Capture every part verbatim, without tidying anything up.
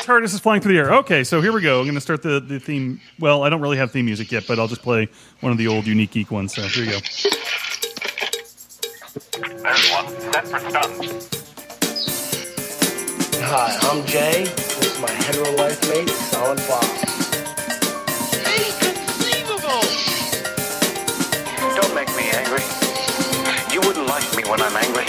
TARDIS is flying through the air. Okay, so here we go. I'm going to start the, the theme. Well, I don't really have theme music yet, but I'll just play one of the old Unique Geek ones. So here you go. There's one. Set for stun. Hi, I'm Jay. This is my hetero life mate, Solid Bob. Inconceivable! Don't make me angry. You wouldn't like me when I'm angry.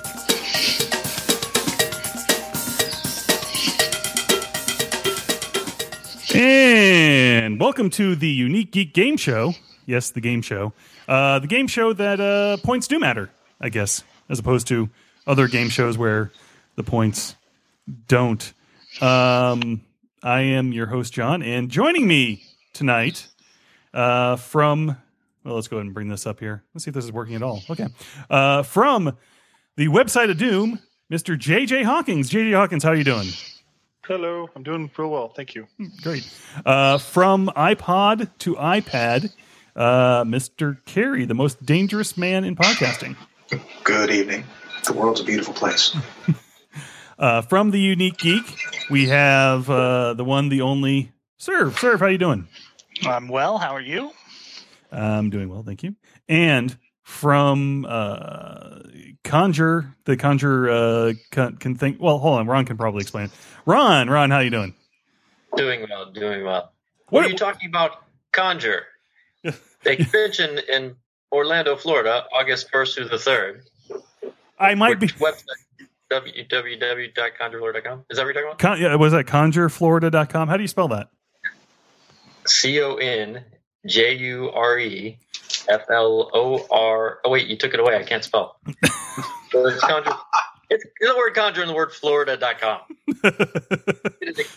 And welcome to the Unique Geek Game Show. Yes, the game show. Uh, the game show that uh, points do matter, I guess, as opposed to other game shows where the points don't. Um, I am your host, John, and joining me tonight uh, from... Well, let's go ahead and bring this up here. Let's see if this is working at all. Okay. Uh, from the website of Doom, Mister J J Hawkins. J J Hawkins, how are you doing? Hello, I'm doing real well, thank you. Great. Uh, from iPod to iPad, uh, Mister Carey, the most dangerous man in podcasting. Good evening. The world's a beautiful place. uh, from the Unique Geek, we have uh, the one, the only, Serve. Serve, how you doing? I'm well, how are you? I'm doing well, thank you. And from uh, Conjure, the Conjure uh, can, can think. Well, hold on, Ron can probably explain it. Ron, Ron, how you doing? Doing well, doing well. What, What- are you talking about? Conjure, the convention in Orlando, Florida, August first through the third. I might be. Which website? w w w dot conjure florida dot com. Is that what you're talking about? Con, yeah, was that conjure florida dot com? How do you spell that? C O N J U R E F L O R. Oh wait, you took it away. I can't spell. So it's conjure. It's the word conjure and the word florida dot com. It is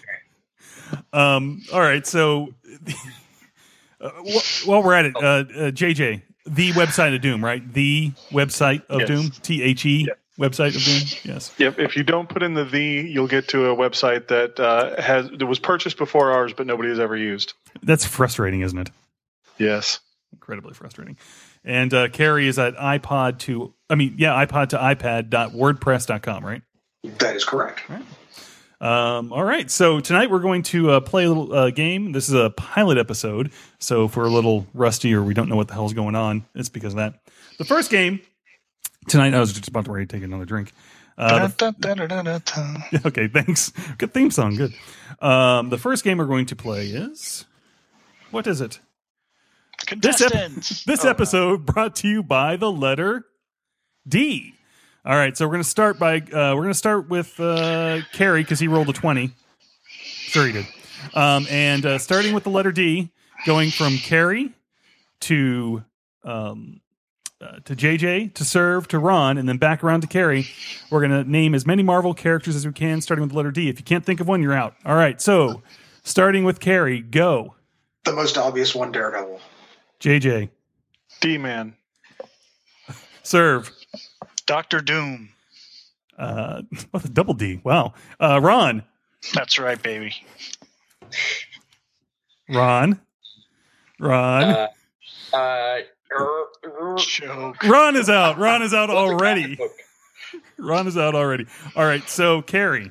um. All right. So, uh, wh- while we're at it, uh, uh, J J, the website of Doom, right? The website of Yes. Doom. T H E Yep. website of Doom. Yes. Yep, if you don't put in the the, you'll get to a website that uh, has that was purchased before ours, but nobody has ever used. That's frustrating, isn't it? Yes. Incredibly frustrating. And uh, Carrie is at iPod to. I mean, yeah, iPod to iPad dot wordpress dot com, right? That is correct. Um, all right, so tonight we're going to uh, play a little uh, game. This is a pilot episode, so if we're a little rusty or we don't know what the hell's going on, it's because of that. The first game tonight, I was just about to ready to take another drink. Uh, the- okay, thanks. Good theme song, good. Um, the first game we're going to play is... What is it? This, ep- Contestants. this Oh, episode brought to you by the letter D. All right, so we're going to start by uh, we're going to start with uh, Carrie because he rolled a twenty. Sure, he did. Um, and uh, starting with the letter D, going from Carrie to um, uh, to J J to Serve to Ron, and then back around to Carrie. We're going to name as many Marvel characters as we can, starting with the letter D. If you can't think of one, you're out. All right, so starting with Carrie, go. The most obvious one, Daredevil. J J, D-Man. Serve. Doctor Doom. Uh, what a double D. Wow. Uh, Ron. That's right, baby. Ron. Ron. Uh, uh, er, er, Joke. Ron is out. Ron is out what's a already. comic book? Ron is out already. All right. So, Carrie.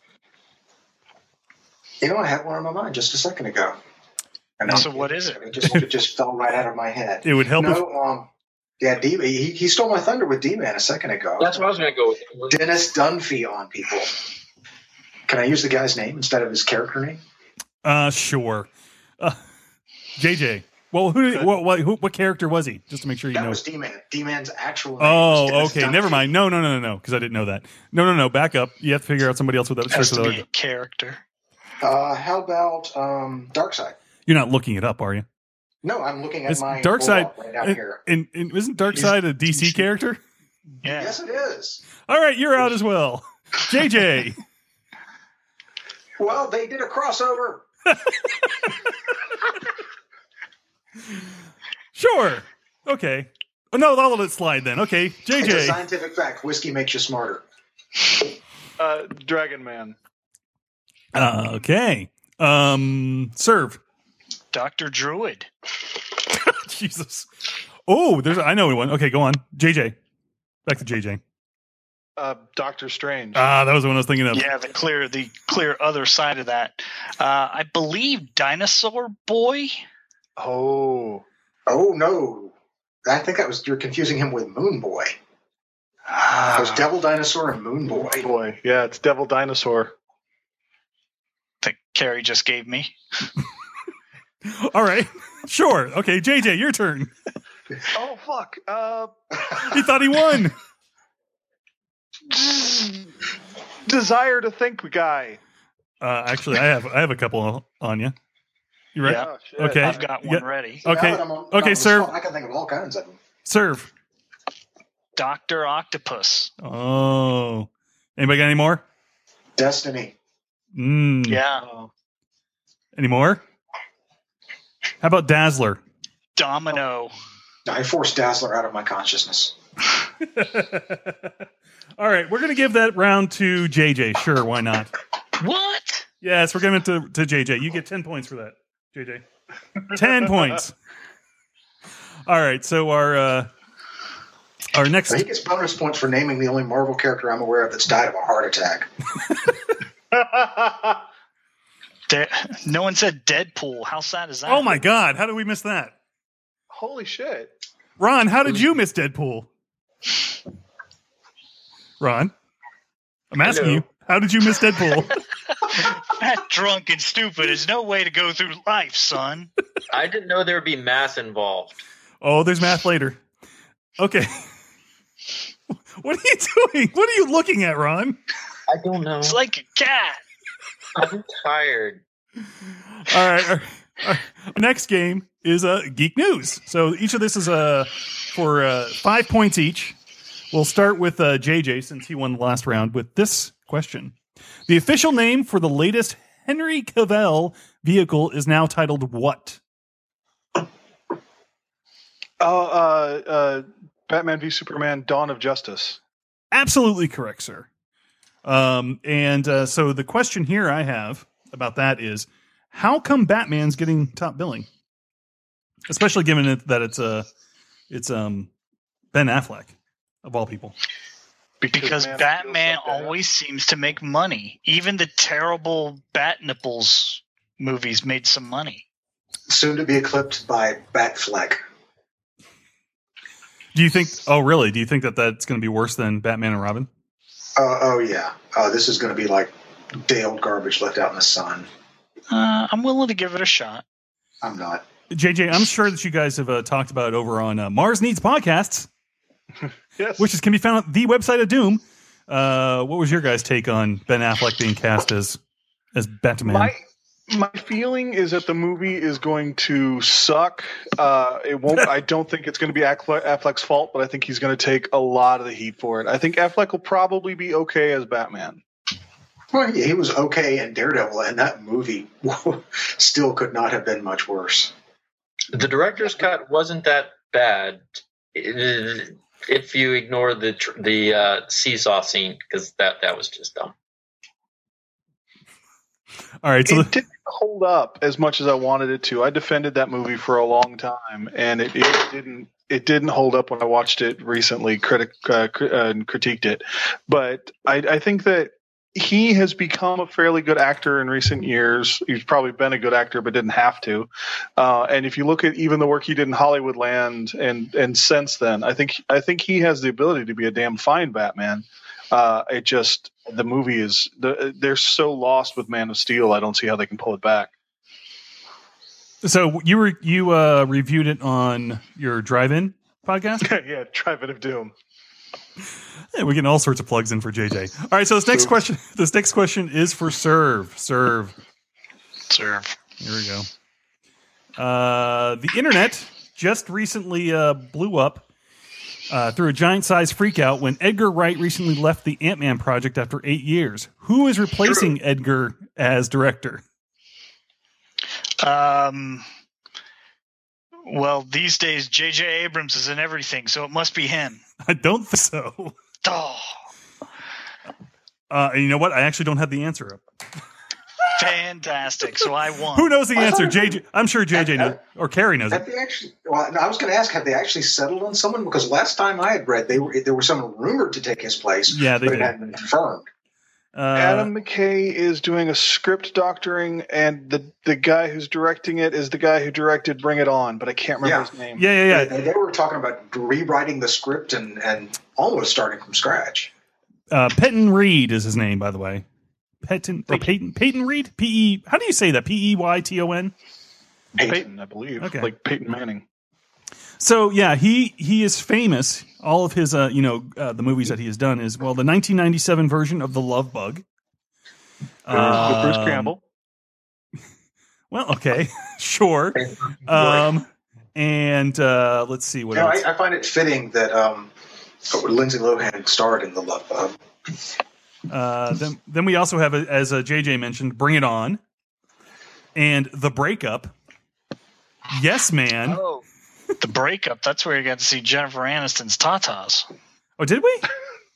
You know, I had one on my mind just a second ago. And So what is it? It just, it just fell right out of my head. It would help if No, um, yeah, D- he, he stole my thunder with D-Man a second ago. That's what I was going to go with. Dennis Dunphy on people. Can I use the guy's name instead of his character name? Uh, sure. Uh, J J. Well, who, did, what, what, who, what character was he? Just to make sure you That know. was D-Man. D-Man's actual name was Oh, Dennis okay. Dunphy. Never mind. No, no, no, no, no. Because I didn't know that. No, no, no. Back up. You have to figure out somebody else with that. Has starts to with be the- a character. Uh, how about um, Darkseid? You're not looking it up, are you? No, I'm looking at It's my Darkseid. bulldog right down here. And, and isn't Darkseid a D C character? Yeah. Yes, it is. All right, you're out as well. J J. Well, they did a crossover. Sure. Okay. Oh, no, I'll let it slide then. Okay, J It's a J. scientific fact. Whiskey makes you smarter. Uh, Dragon Man. Uh, okay. Um, Serve. Doctor Druid. Jesus. Oh, there's. I know one. Okay, go on. J J. Back to J J. Uh, Doctor Strange. Ah, that was the one I was thinking of. Yeah, the clear the clear other side of that. Uh, I believe Dinosaur Boy. Oh. Oh no, I think that was you're confusing him with Moon Boy. It was Devil Dinosaur and Moon Boy. Boy. Yeah, it's Devil Dinosaur. That Carrie just gave me. All right. Sure. Okay, J J, your turn. Oh, fuck. Uh, He thought he won. Desire to Think guy. Uh, actually, I have I have a couple on you. You ready? Yeah. Oh, shit. Okay. I've got one Yeah. ready. Okay. Now that I'm on- Okay, on the sir. spot, I can think of all kinds of them. Serve. Doctor Octopus. Oh. Anybody got any more? Destiny. Mm. Yeah. Any more? How about Dazzler? Domino. I forced Dazzler out of my consciousness. All right, we're going to give that round to J J. Sure, why not? What? Yes, we're giving it to, to J J. You get ten points for that, J J. ten points. All right, so our uh, our next... So he gets bonus points for naming the only Marvel character I'm aware of that's died of a heart attack. De- no one said Deadpool. How sad is that? Oh, my God. How did we miss that? Holy shit. Ron, how did you miss Deadpool? Ron, I'm asking Hello. you, how did you miss Deadpool? That drunk and stupid is no way to go through life, son. I didn't know there would be math involved. Oh, there's math later. Okay. What are you doing? What are you looking at, Ron? I don't know. It's like a cat. I'm tired. All right. Our, our next game is uh, Geek News. So each of this is uh, for uh, five points each. We'll start with uh, J J, since he won the last round, with this question. The official name for the latest Henry Cavill vehicle is now titled what? Oh, uh, uh, Batman v Superman: Dawn of Justice. Absolutely correct, sir. Um, and uh, so the question here I have about that is, how come Batman's getting top billing? Especially given it, that it's uh, it's um, Ben Affleck, of all people. Because Man Batman feels like that. always seems to make money. Even the terrible Bat Nipples movies made some money. Soon to be eclipsed by Batfleck. Do you think? Oh, really? Do you think that that's going to be worse than Batman and Robin? Uh, oh, yeah. Uh, this is going to be like day-old garbage left out in the sun. Uh, I'm willing to give it a shot. I'm not. J J, I'm sure that you guys have uh, talked about it over on uh, Mars Needs Podcasts, Yes. which is, can be found at the website of Doom. Uh, what was your guys' take on Ben Affleck being cast as as Batman? My my feeling is that the movie is going to suck. Uh, it won't. I don't think it's going to be Affle- Affleck's fault, but I think he's going to take a lot of the heat for it. I think Affleck will probably be okay as Batman. Well, yeah, he was okay in Daredevil, and that movie still could not have been much worse. The director's cut wasn't that bad It- if you ignore the tr- the uh, seesaw scene, because that that was just dumb. All right, so It the, didn't hold up as much as I wanted it to. I defended that movie for a long time, and it, it didn't. It didn't hold up when I watched it recently, critic uh, cri- uh, and critiqued it. But I, I think that he has become a fairly good actor in recent years. He's probably been a good actor, but didn't have to. Uh, and if you look at even the work he did in Hollywoodland and and since then, I think I think he has the ability to be a damn fine Batman. Uh, it just the movie is the, they're so lost with Man of Steel. I don't see how they can pull it back. so you were you uh, reviewed it on your drive-in podcast. Yeah, Drive-In of Doom. Yeah, we're getting all sorts of plugs in for J J. All right, so this next question, this next question is for Serve. Serve. Serve. Here we go. Uh, the internet just recently uh, blew up uh, through a giant-sized freakout when Edgar Wright recently left the Ant-Man project after eight years. Who is replacing Edgar as director? Um. Well, these days J J Abrams is in everything, so it must be him. I don't think so. Oh. Uh, and you know what? I actually don't have the answer up. Fantastic. So I won. Who knows the I answer? thought- J J. I'm sure J J Have- knows, or Carrie knows Have it. they actually? Well, no, I was going to ask, have they actually settled on someone? Because last time I had read, they were there was someone rumored to take his place. Yeah, they but did. it hadn't been confirmed. Uh, Adam McKay is doing a script doctoring, and the the guy who's directing it is the guy who directed Bring It On, but I can't remember Yeah. his name. yeah, yeah, yeah. They, they were talking about rewriting the script and and almost starting from scratch. Uh, Peyton Reed is his name, by the way. Peyton or Peyton Peyton Reed. P E. How do you say that? P E Y T O N. Peyton, I believe, Okay. like Peyton Manning. So yeah, he he is famous. All of his uh, you know uh, the movies that he has done is well the nineteen ninety-seven version of The Love Bug. With Bruce Um, Campbell. Well, okay, sure. Um, and uh, let's see what You know, else. I, I find it fitting that um, Lindsay Lohan starred in The Love Bug. Uh, then, then we also have, as uh, J J mentioned, Bring It On, and The Breakup. Yes, Man. Oh, the breakup. That's where you got to see Jennifer Aniston's tatas. Oh, did we?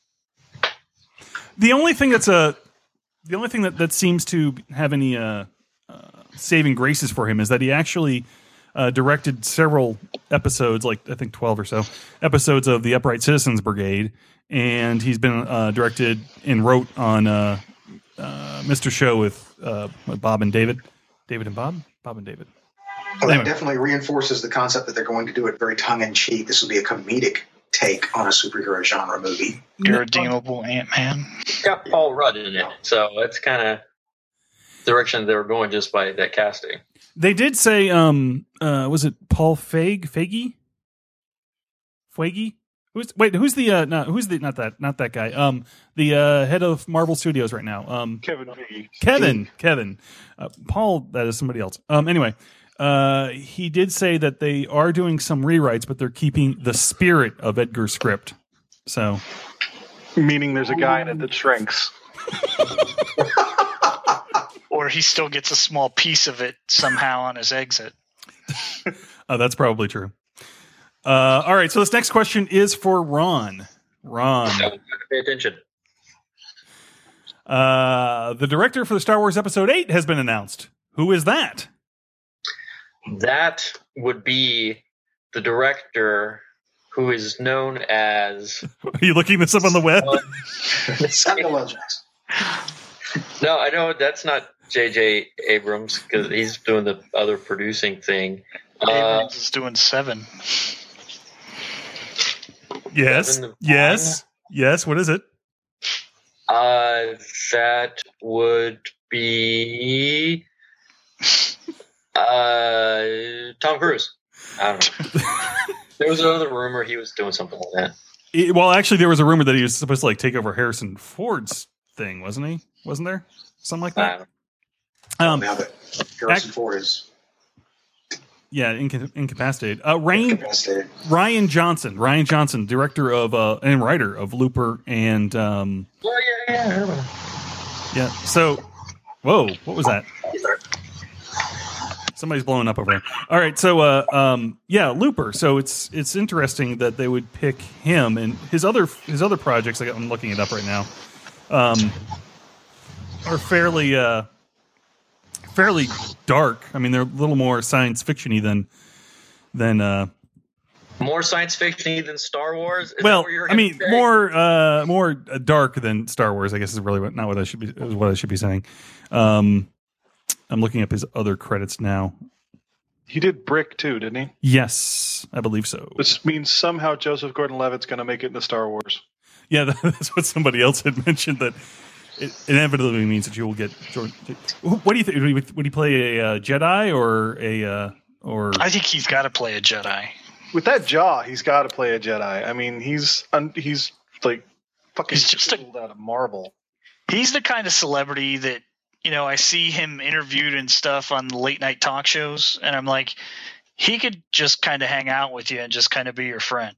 The only thing that's a, the only thing that, that seems to have any uh, uh, saving graces for him is that he actually uh, directed several episodes, like I think twelve or so episodes of the Upright Citizens Brigade, and he's been uh, directed and wrote on uh, uh, Mister Show with, uh, with Bob and David, David and Bob, Bob and David. Well, Anyway. that definitely reinforces the concept that they're going to do it very tongue in cheek. This will be a comedic take on a superhero genre movie. Irredeemable Ant-Man. It's got Paul Rudd in it, so that's kind of the direction they were going just by that casting. They did say, um, uh, was it Paul Feig, Feige, Feige? Who's wait? Who's the uh, no, who's the not that not that guy? Um, the uh, head of Marvel Studios right now. Um, Kevin Feige. Kevin, Kevin, uh, Paul. That is somebody else. Um, anyway, uh, he did say that they are doing some rewrites, but they're keeping the spirit of Edgar's script. So, Meaning there's a guy in it that shrinks. Or he still gets a small piece of it somehow on his exit. uh, that's probably true. Uh, all right, so this next question is for Ron. Ron. So pay attention. Uh, the director for the Star Wars Episode eight has been announced. Who is that? That would be the director who is known as. Are you looking this up on the web? Samuel L. Jackson. No, I know that's not J J Abrams because he's doing the other producing thing. Uh, Abrams is doing seven. Yes. Seven of Yes. Yes. What is it? uh, that would be uh, Tom Cruise. I don't know. There was another rumor he was doing something like that. It- well, actually, there was a rumor that he was supposed to like take over Harrison Ford's thing, wasn't he? Wasn't there something like I that? don't Um, Now that Harrison act- Ford is yeah, inca- incapacitated. Uh, Rain, incapacitated. Ryan Johnson, Ryan Johnson, director of uh, and writer of Looper, and um, know. Oh, yeah, yeah, I heard about it. yeah. So, whoa, what was that? Somebody's blowing up over there. All right, so uh, um, yeah, Looper. So it's it's interesting that they would pick him and his other his other projects. Like I'm looking it up right now, um, are fairly uh, fairly dark. I mean, they're a little more science fictiony than than. Uh, More science fiction than Star Wars. Is that well, what you're I gonna mean, say? more uh, more dark than Star Wars. I guess is really what, not what I should be is what I should be saying. Um, I'm looking up his other credits now. He did Brick too, didn't he? Yes, I believe so. This means somehow Joseph Gordon-Levitt's going to make it into Star Wars. Yeah, that's what somebody else had mentioned. That it inevitably means that you will get. Jordan. What do you think? Would he, would he play a uh, Jedi or a uh, or? I think he's got to play a Jedi. With that jaw, he's got to play a Jedi. I mean, he's un- he's like fucking He's just a- chiseled out of marble. He's the kind of celebrity that, you know, I see him interviewed and stuff on the late night talk shows, and I'm like, he could just kind of hang out with you and just kind of be your friend.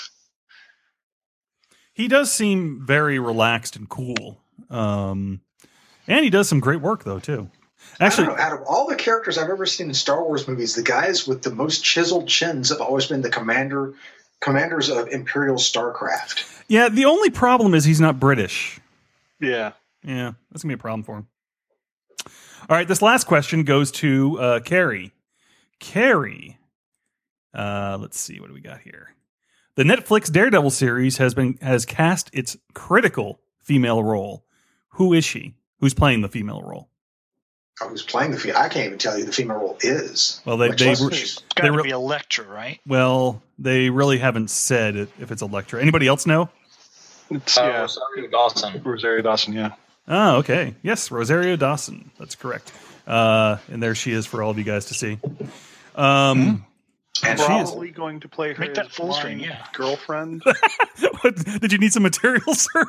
He does seem very relaxed and cool, um, and he does some great work though too. Actually, I don't know, out of all the characters I've ever seen in Star Wars movies, the guys with the most chiseled chins have always been the commander, commanders of Imperial Starcraft. yeah. The only problem is he's not British. Yeah. Yeah, that's gonna be a problem for him. All right, this last question goes to uh, Carrie. Carrie, uh, let's see, what do we got here? The Netflix Daredevil series has been has cast its critical female role. Who is she? Who's playing the female role? Oh, who's playing the female? I can't even tell you the female role is. Well, they Much they less were- if she's- Got They to re- be Elektra, right? well, they really haven't said it, if it's Elektra. Anybody else know? It's, Uh, yeah, Rosario Dawson. Rosario Dawson. Yeah. Oh, okay. Yes, Rosario Dawson. That's correct. Uh, and there she is for all of you guys to see. Um, and she is- Probably going to play her Make that full screen, yeah. girlfriend. what, did you need some material, sir?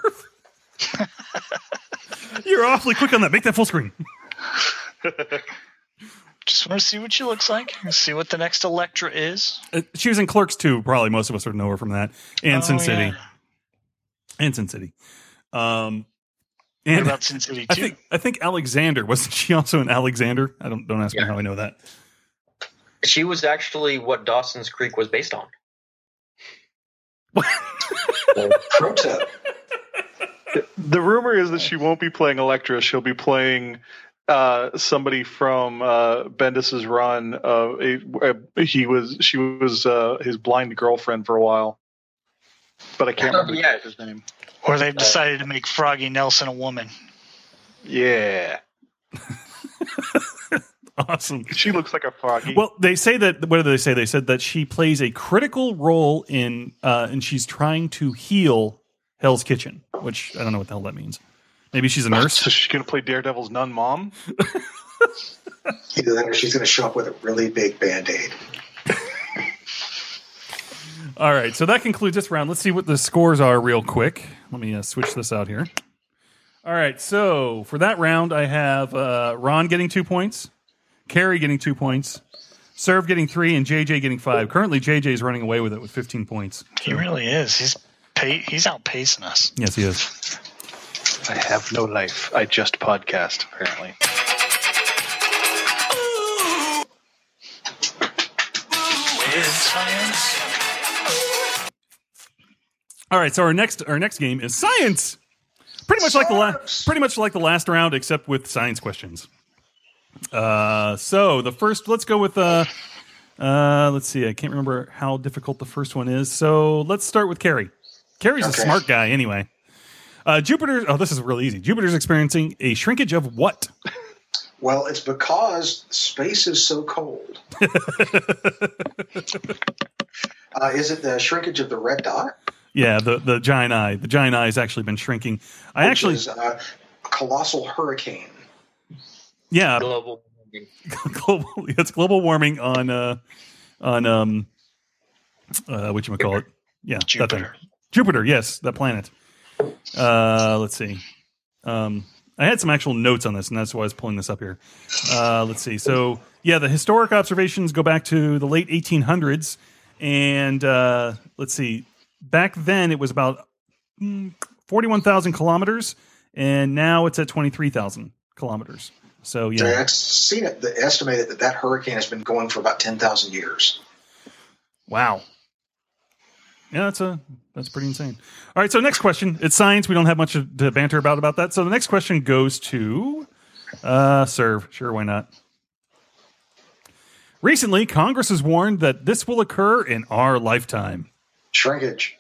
You're awfully quick on that. Make that full screen. Just want to see what she looks like. See what the next Elektra is. Uh, she was in Clerks two. Probably most of us would know her from that. And Oh, Sin City. yeah. And Sin City. Um, What and about Sin City I two? think I think Alexander, wasn't she also an Alexander? I don't don't ask me Yeah. how I know that. She was actually what Dawson's Creek was based on. Pro tip. The rumor is that she won't be playing Elektra. She'll be playing uh, somebody from uh, Bendis's run. Uh, a, a, he was she was uh, his blind girlfriend for a while, but I can't Oh, remember yeah. his name. Or they've decided to make Froggy Nelson a woman. Yeah, Awesome. she looks like a froggy. Well, they say that. What did they say? They said that she plays a critical role in, uh, and she's trying to heal Hell's Kitchen, which I don't know what the hell that means. Maybe she's a nurse. so she's gonna play Daredevil's nun mom. Either that or she's going to show up with a really big Band-Aid. All right, so that concludes this round. Let's see what the scores are real quick. Let me uh, switch this out here. All right, so for that round, I have uh, Ron getting two points, Carrie getting two points, Serve getting three, and J J getting five. Currently, J J is running away with it with fifteen points. He really is. He's pay, he's outpacing us. Yes, he is. I have no life. I just podcast. Apparently. Is science. All right, so our next our next game is science. Pretty much like the last, pretty much like the last round, except with science questions. Uh, so the first, let's go with uh, uh, let's see. I can't remember how difficult the first one is. So let's start with Carrie. Carrie's a Okay. smart guy, anyway. Uh, Jupiter. Oh, this is really easy. Jupiter's experiencing a shrinkage of what? Well, it's because space is so cold. uh, is it the shrinkage of the red dot? Yeah, the the giant eye. The giant eye has actually been shrinking. I Which actually, is, uh, a colossal hurricane. yeah, Global. global. It's global warming on uh on um uh what you call it? Yeah, that thing. Jupiter. Jupiter, yes, that planet. Uh, let's see. Um, I had some actual notes on this, and that's why I was pulling this up here. Uh, let's see. So, yeah, the historic observations go back to the late eighteen hundreds, and uh, let's see. Back then, it was about mm, forty-one thousand kilometers, and now it's at twenty-three thousand kilometers. So, yeah. I've seen it. The estimated that that hurricane has been going for about ten thousand years. Wow. Yeah, that's a that's pretty insane. All right, so next question. It's science. We don't have much to banter about about that. So the next question goes to uh, Serve. Sure, why not? Recently, Congress has warned that this will occur in our lifetime. Shrinkage.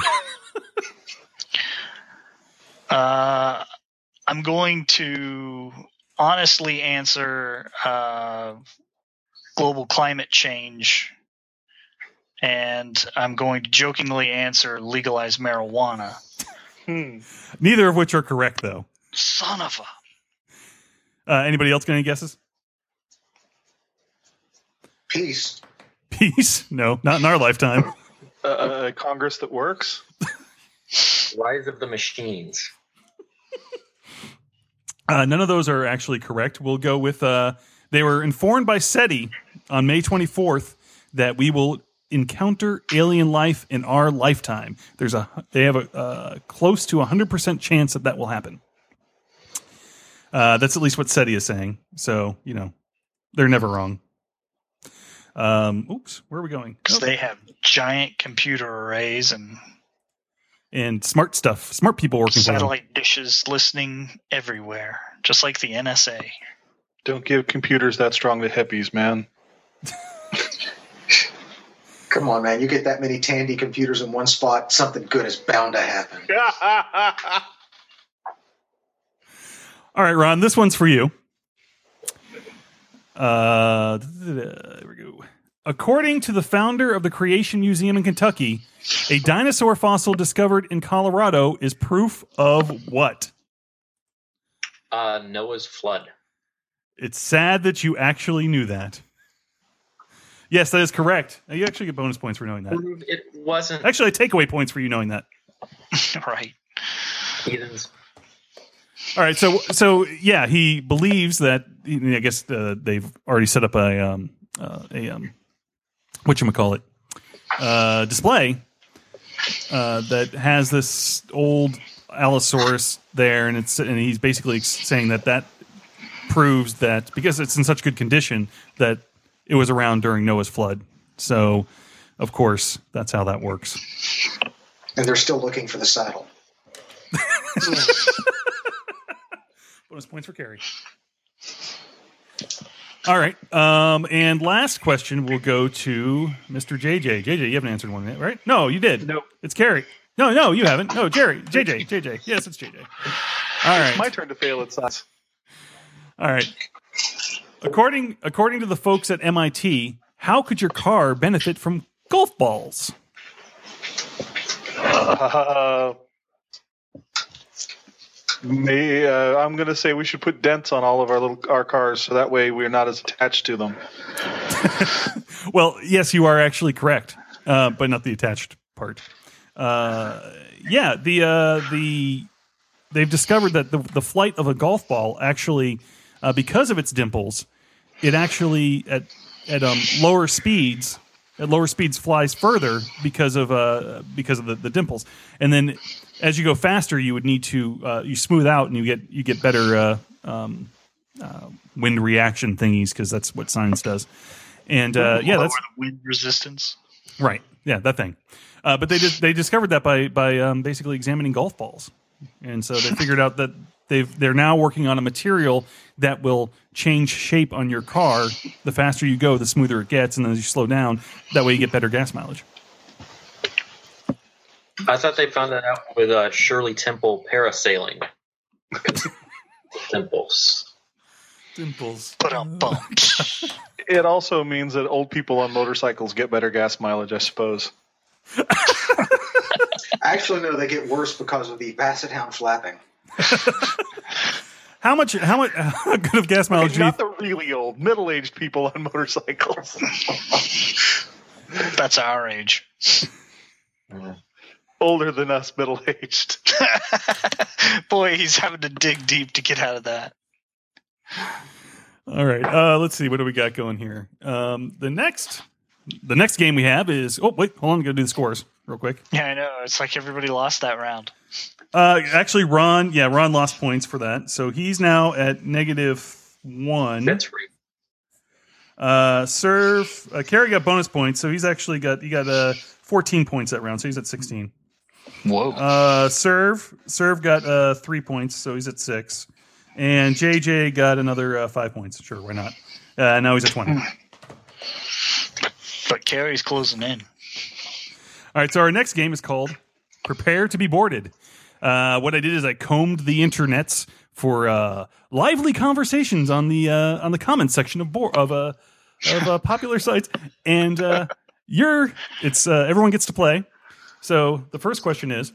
Uh, I'm going to honestly answer uh, global climate change, and I'm going to jokingly answer legalize marijuana. Hmm. Neither of which are correct, though. Son of a. Uh, anybody else got any guesses? Peace. Peace? No, not in our lifetime. Uh, a Congress that works. Rise of the Machines. Uh, none of those are actually correct. We'll go with uh, they were informed by SETI on May twenty-fourth that we will encounter alien life in our lifetime. There's a they have a uh, close to a hundred percent chance that that will happen. Uh, that's at least what SETI is saying. So you know they're never wrong. Um, oops, where are we going? Because Oh, they have giant computer arrays and and smart stuff, smart people working for them. satellite dishes listening everywhere, just like the N S A. Don't give computers that strong to hippies, man. Come on, man. You get that many Tandy computers in one spot, something good is bound to happen. All right, Ron, this one's for you. Uh, there we go. According to the founder of the Creation Museum in Kentucky, a dinosaur fossil discovered in Colorado is proof of what? Uh, Noah's flood. It's sad that you actually knew that. Yes, that is correct. You actually get bonus points for knowing that. It wasn't. Actually, I take away points for you knowing that. Right. Heathens. All right, so so yeah, he believes that. I guess uh, they've already set up a um, uh, a um, whatchamacallit, uh display uh, that has this old Allosaurus there, and it's and he's basically saying that that proves that because it's in such good condition that it was around during Noah's flood. So, of course, that's how that works. And they're still looking for the saddle. Bonus points for Carrie. All right. Um, and last question will go to Mister J J. J J, you haven't answered one yet, right? No, you did. Nope. It's Carrie. No, no, you haven't. No, Jerry. J J. J J. Yes, it's J J. All right. It's my turn to fail at science. All right. According according to the folks at M I T, how could your car benefit from golf balls? Uh, may, uh, I'm going to say we should put dents on all of our little our cars, so that way we're not as attached to them. Well, yes, you are actually correct, uh, but not the attached part. Uh, yeah, the uh, the they've discovered that the the flight of a golf ball actually, uh, because of its dimples, it actually at at um, lower speeds. At lower speeds flies further because of uh because of the, the dimples, and then as you go faster, you would need to uh, you smooth out and you get you get better uh, um, uh, wind reaction thingies because that's what science does. And uh, yeah, that's the wind resistance. Right. Yeah, that thing. Uh, but they did, they discovered that by by um, basically examining golf balls, and so they figured out that they've they're now working on a material that will change shape on your car. The faster you go, the smoother it gets, and then as you slow down, that way you get better gas mileage. I thought they found that out with uh, Shirley Temple parasailing. Dimples. Dimples. Put on bump. It also means that old people on motorcycles get better gas mileage, I suppose. Actually, no, they get worse because of the basset hound flapping. How much? How much? How good of gas mileage? Okay, not the really old, middle-aged people on motorcycles. That's our age. Older than us, middle-aged. Boy, he's having to dig deep to get out of that. All right. Uh, let's see. What do we got going here? Um, the next, the next game we have is. Oh wait, hold on. I'm gonna do the scores real quick. Yeah, I know. It's like everybody lost that round. Uh, actually, Ron. Yeah, Ron lost points for that, so he's now at negative one. That's right. Uh, Serve. Uh, Carrie got bonus points, so he's actually got he got uh fourteen points that round, so he's at sixteen. Whoa. Uh, Serve. Serve got uh three points, so he's at six. And J J got another uh, five points. Sure, why not? Uh, now he's at twenty. But Carrie's closing in. All right, so our next game is called Prepare to be Boarded. Uh, what I did is I combed the internets for uh, lively conversations on the uh, on the comments section of bo- of uh, of uh, popular sites, and uh, you're it's uh, everyone gets to play. So the first question is.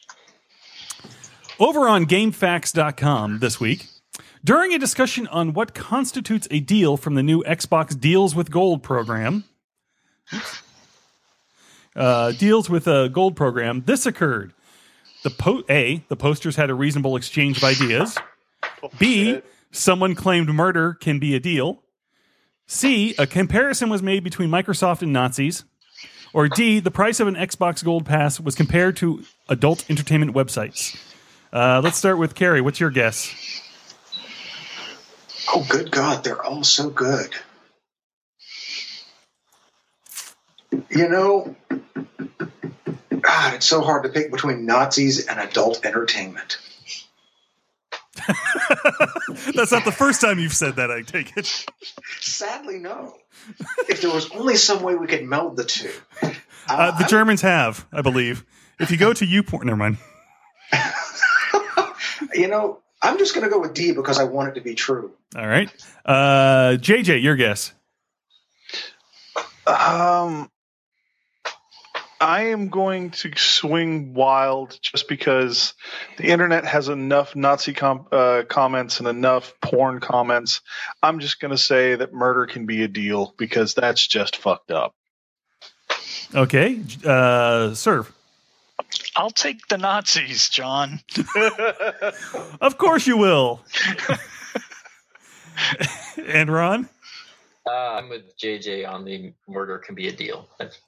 Over on GameFAQs dot com this week, during a discussion on what constitutes a deal from the new Xbox Deals with Gold program, uh, deals with a gold program, this occurred. The po- A, the posters had a reasonable exchange of ideas. B, someone claimed murder can be a deal. C, a comparison was made between Microsoft and Nazis. Or D, the price of an Xbox Gold Pass was compared to adult entertainment websites. Uh, let's start with Carrie. What's your guess? Oh, good God, they're all so good. You know, God, it's so hard to pick between Nazis and adult entertainment. That's not the first time you've said that, I take it. Sadly, no. If there was only some way we could meld the two. Uh, Uh, the Germans have, I believe. If you go to YouPorn, never mind. You know, I'm just going to go with D because I want it to be true. All right. Uh, J J, your guess. Um, I am going to swing wild just because the internet has enough Nazi com- uh, comments and enough porn comments. I'm just going to say that murder can be a deal because that's just fucked up. Okay. Uh, serve. I'll take the Nazis, John. Of course you will. And Ron? Uh, I'm with J J on the murder can be a deal.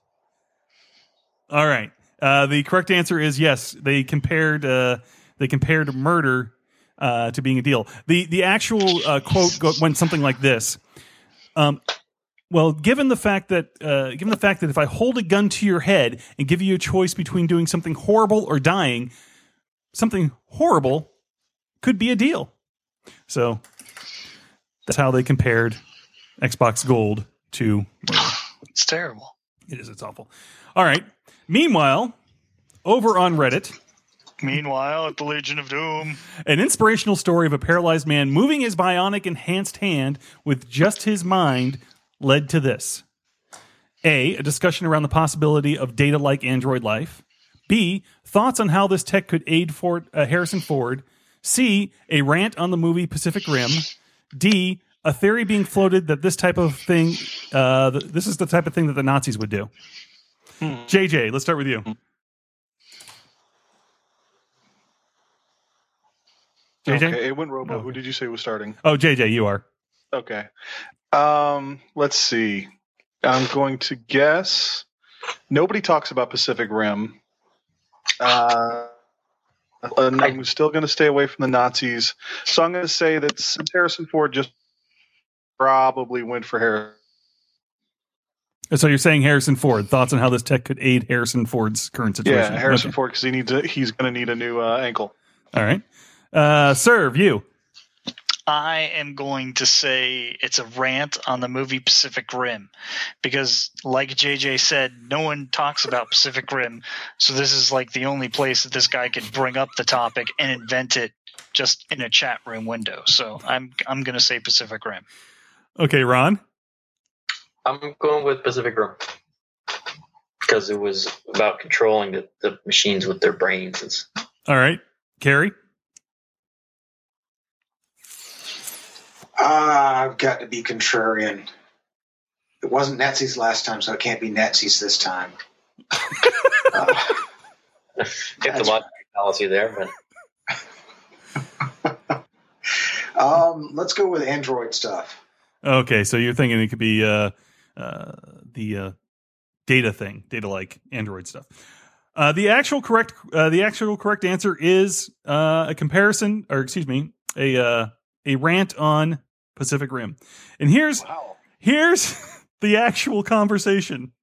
All right. Uh, the correct answer is yes. They compared uh, they compared murder uh, to being a deal. The the actual uh, quote go- went something like this. Um, well, given the fact that uh, given the fact that if I hold a gun to your head and give you a choice between doing something horrible or dying, something horrible could be a deal. So that's how they compared Xbox Gold to murder. It's terrible. It is. It's awful. All right. Meanwhile, over on Reddit, Meanwhile, at the Legion of Doom, an inspirational story of a paralyzed man moving his bionic enhanced hand with just his mind led to this. A, a discussion around the possibility of data-like android life. B, thoughts on how this tech could aid Ford, uh, Harrison Ford. C, a rant on the movie Pacific Rim. D, a theory being floated that this type of thing, uh, th- this is the type of thing that the Nazis would do. Hmm. J J, let's start with you. J J? Okay, it went Robo. Oh. Who did you say was starting? Oh, J J, you are. Okay. Um, let's see. I'm going to guess. Nobody talks about Pacific Rim. Uh, and I'm still going to stay away from the Nazis. So I'm going to say that since Harrison Ford just probably went for Harrison. So you're saying Harrison Ford. Thoughts on how this tech could aid Harrison Ford's current situation? Yeah, Harrison Okay. Ford, because he needs a, he's going to need a new uh, ankle. All right. Uh, serve you. I am going to say it's a rant on the movie Pacific Rim because, like J J said, no one talks about Pacific Rim. So this is like the only place that this guy could bring up the topic and invent it just in a chat room window. So I'm I'm going to say Pacific Rim. Okay, Ron. I'm going with Pacific Rim because it was about controlling the, the machines with their brains. It's, All right. Carrie. Uh, I've got to be contrarian. It wasn't Nazis last time, so it can't be Nazis this time. uh, it's a lot of policy there, but um, let's go with Android stuff. Okay, so you're thinking it could be uh, uh, the uh, data thing, data-like Android stuff. Uh, the actual correct, uh, the actual correct answer is uh, a comparison, or excuse me, a uh, a rant on Pacific Rim. And here's Wow. here's the actual conversation.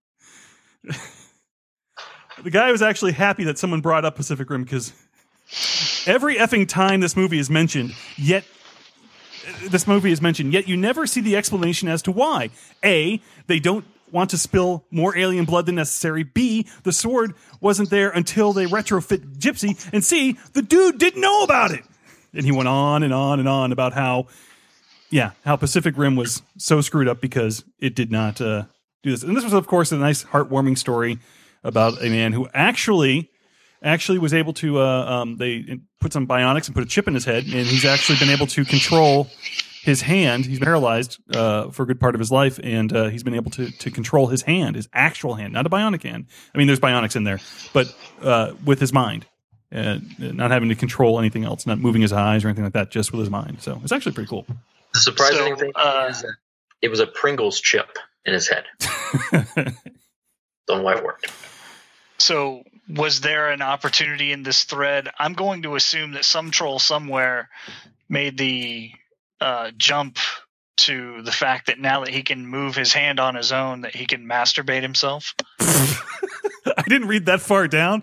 The guy was actually happy that someone brought up Pacific Rim because every effing time this movie is mentioned, yet this movie is mentioned, yet you never see the explanation as to why. A, they don't want to spill more alien blood than necessary. B, the sword wasn't there until they retrofit Gypsy. And C, the dude didn't know about it. And he went on and on and on about how, yeah, how Pacific Rim was so screwed up because it did not uh, do this. And this was, of course, a nice, heartwarming story about a man who actually, actually was able to. Uh, um, they put some bionics and put a chip in his head, and he's actually been able to control his hand. He's been paralyzed uh, for a good part of his life, and uh, he's been able to to control his hand, his actual hand, not a bionic hand. I mean, there's bionics in there, but uh, with his mind. Uh, not having to control anything else, not moving his eyes or anything like that, just with his mind. So it's actually pretty cool. the surprising So, thing uh, is that it was a Pringles chip in his head. Don't know why it worked. So was there an opportunity in this thread? I'm going to assume that some troll somewhere made the uh, jump to the fact that now that he can move his hand on his own, that he can masturbate himself. I didn't read that far down.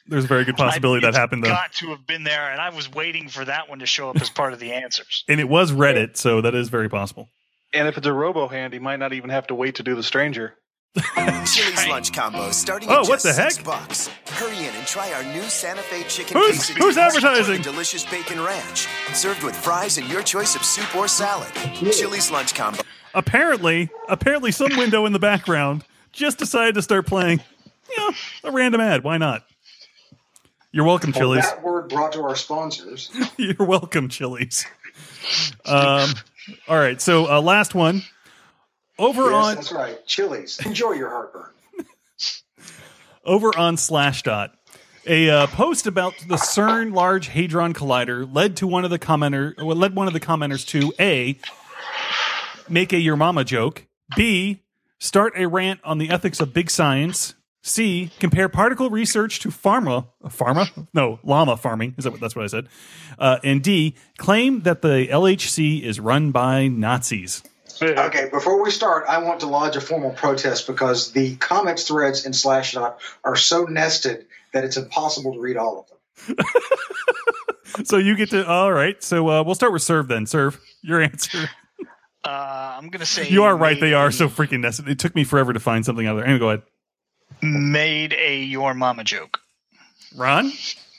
There's a very good possibility I, that happened, though. Got to have been there, and I was waiting for that one to show up as part of the answers. And it was Reddit, so that is very possible. And if it's a robo-hand, he might not even have to wait to do the stranger. Chili's lunch combos starting Oh, at what just the six heck? bucks. Hurry in and try our new Santa Fe chicken Who's- quesadilla who's or advertising? the delicious bacon ranch, served with fries and your choice of soup or salad. Chili's lunch combo. Apparently, apparently, some window in the background just decided to start playing, you know, a random ad. Why not? You're welcome, Well, Chili's. that word brought to our sponsors. You're welcome, Chili's. Um, all right, so uh, last one. Over Yes, on that's right. Chili's. Enjoy your heartburn. over on Slashdot, a uh, post about the CERN Large Hadron Collider led to one of the commenter well, led one of the commenters to A, make a your mama joke, B, start a rant on the ethics of big science, C, compare particle research to pharma pharma no llama farming, is that what that's what I said, uh, and D, claim that the L H C is run by Nazis. Okay, before we start, I want to lodge a formal protest because the comments threads in Slashdot are so nested that it's impossible to read all of them. So you get to all right. So uh, we'll start with Serve then. Serve your answer. Uh, I'm going to say You are right. made- They are so freaking nested. It took me forever to find something out there. Anyway, go ahead. made a your mama joke. Ron?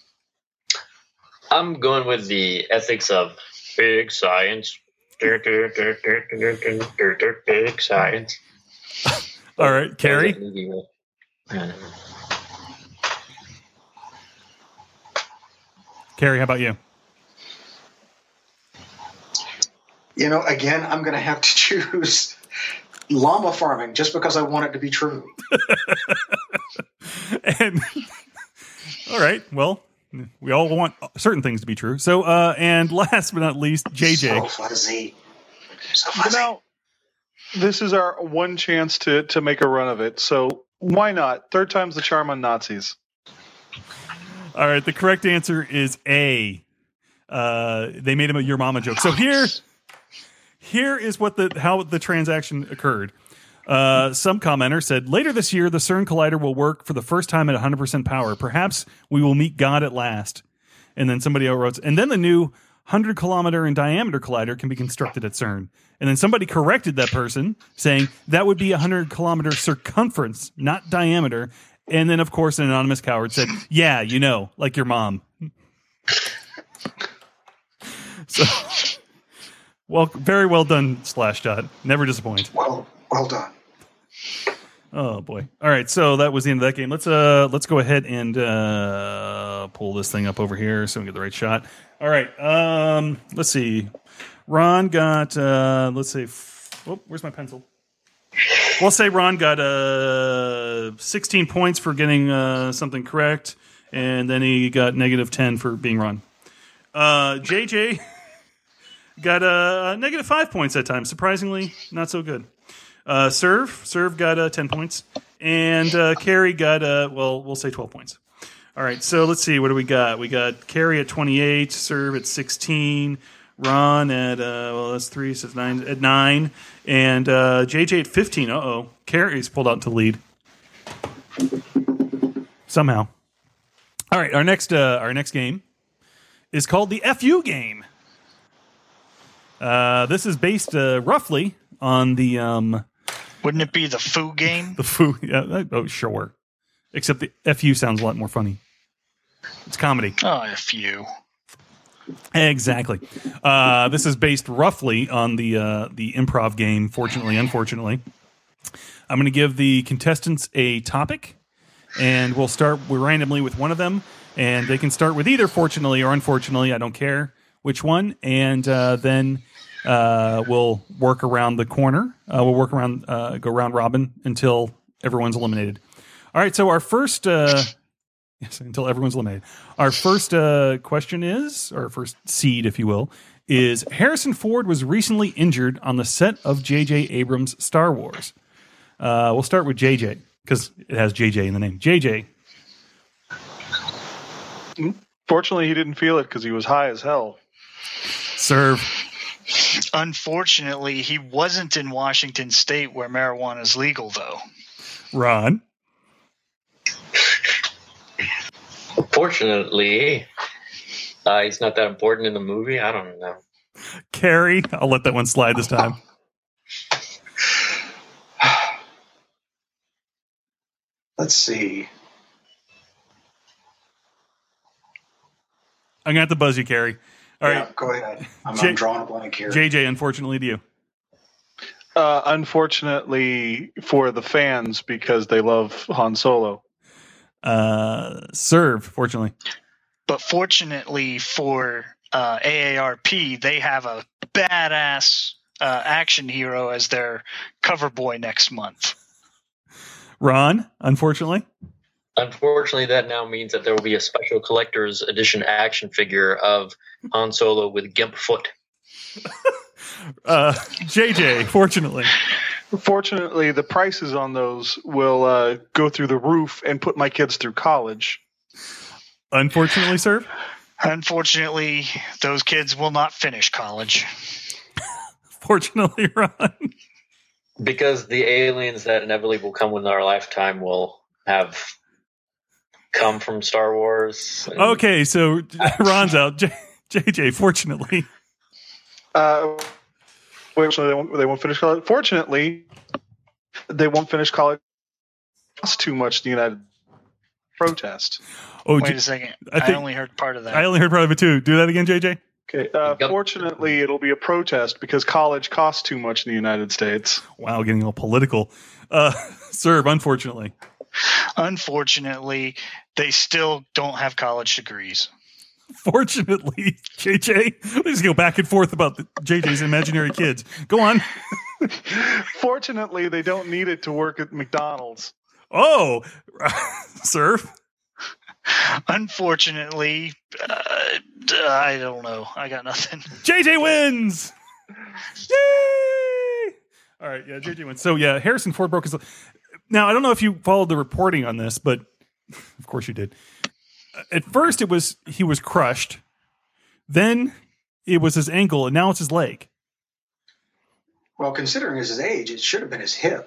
I'm going with the ethics of big science. Big science. All right. Carrie? Carrie, how about you? You know, again, I'm going to have to choose llama farming just because I want it to be true. And all right. Well, we all want certain things to be true. So, uh, and last but not least, J J. So fuzzy. So fuzzy. Now, this is our one chance to, to make a run of it. So why not? Third time's the charm on Nazis. All right. The correct answer is A. Uh, they made him a your mama joke. So here, here is what the how the transaction occurred. Uh, some commenter said, later this year, the CERN Collider will work for the first time at one hundred percent power. Perhaps we will meet God at last. And then somebody else wrote, and then the new one hundred kilometer in diameter collider can be constructed at CERN. And then somebody corrected that person, saying that would be a one hundred kilometer circumference, not diameter. And then, of course, an anonymous coward said, yeah, you know, like your mom. So, well, very well done, Slashdot. Never disappoint. Well, well done. Oh boy! All right, so that was the end of that game. Let's uh, let's go ahead and uh, pull this thing up over here so we get the right shot. All right, um, let's see. Ron got uh, let's say, f- oh, where's my pencil? We'll say Ron got uh, sixteen points for getting uh, something correct, and then he got negative ten for being wrong. Uh, J J got uh, negative five points that time. Surprisingly, not so good. Uh, Serve, Serve got uh, ten points, and uh, Carrie got uh, well, we'll say twelve points. All right, so let's see, what do we got? We got Carrie at twenty-eight, Serve at sixteen, Ron at uh, well, that's three, so it's nine at nine, and uh, J J at fifteen. Uh oh, Carrie's pulled out to lead somehow. All right, our next uh, our next game is called the F U game. Uh, this is based uh, roughly on the um, Wouldn't it be the foo game? the foo. Yeah, oh, sure. Except the F U sounds a lot more funny. It's comedy. Oh, a few. Exactly. Uh, this is based roughly on the uh, the improv game. Fortunately, unfortunately, I'm going to give the contestants a topic, and we'll start randomly with one of them, and they can start with either fortunately or unfortunately. I don't care which one, and uh, then uh, we'll work around the corner. Uh, we'll work around, uh, go round robin until everyone's eliminated. All right. So our first. Uh, Yes, until everyone's eliminated. Our first uh, question is, or first seed, if you will, is Harrison Ford was recently injured on the set of J J Abrams' Star Wars. Uh, we'll start with J J, because it has J J in the name. J J. Fortunately, he didn't feel it because he was high as hell. Serve. Unfortunately, he wasn't in Washington State where marijuana is legal, though. Ron. Unfortunately, uh, he's not that important in the movie. I don't know. Carrie, I'll let that one slide this time. Let's see. I'm gonna have to buzz you, Carrie. All yeah, right, go ahead. I'm, J- I'm drawing a blank here. J J, unfortunately to you. Uh, unfortunately for the fans, because they love Han Solo. Uh, serve, fortunately. But fortunately for uh, A A R P, they have a badass uh, action hero as their cover boy next month. Ron, unfortunately. Unfortunately, that now means that there will be a special collector's edition action figure of Han Solo with gimp foot. Uh, J J, fortunately. Fortunately, the prices on those will uh, go through the roof and put my kids through college. Unfortunately, sir. Unfortunately, those kids will not finish college. Fortunately, Ron. Because the aliens that inevitably will come in our lifetime will have come from Star Wars. And Okay, so Ron's out. J- JJ, fortunately. Uh, fortunately, they won't, they won't finish college. Fortunately, they won't finish college. It costs too much. The United protest. Oh, Wait J- a second. I I, think- only heard part of that. I only heard part of it too. Do that again, J J. Okay. Uh, Yep. Fortunately, it'll be a protest because college costs too much in the United States. Wow, getting all political. Uh, serve, unfortunately. Unfortunately, they still don't have college degrees. Fortunately, J J. We just go back and forth about the J J's imaginary kids. Go on. Fortunately, they don't need it to work at McDonald's. Oh, serve. Unfortunately, uh, I don't know. I got nothing. J J wins. Yay! All right, yeah, J J wins. So yeah, Harrison Ford broke his. Now I don't know if you followed the reporting on this, but of course you did. At first, it was he was crushed. Then it was his ankle, and now it's his leg. Well, considering his age, it should have been his hip.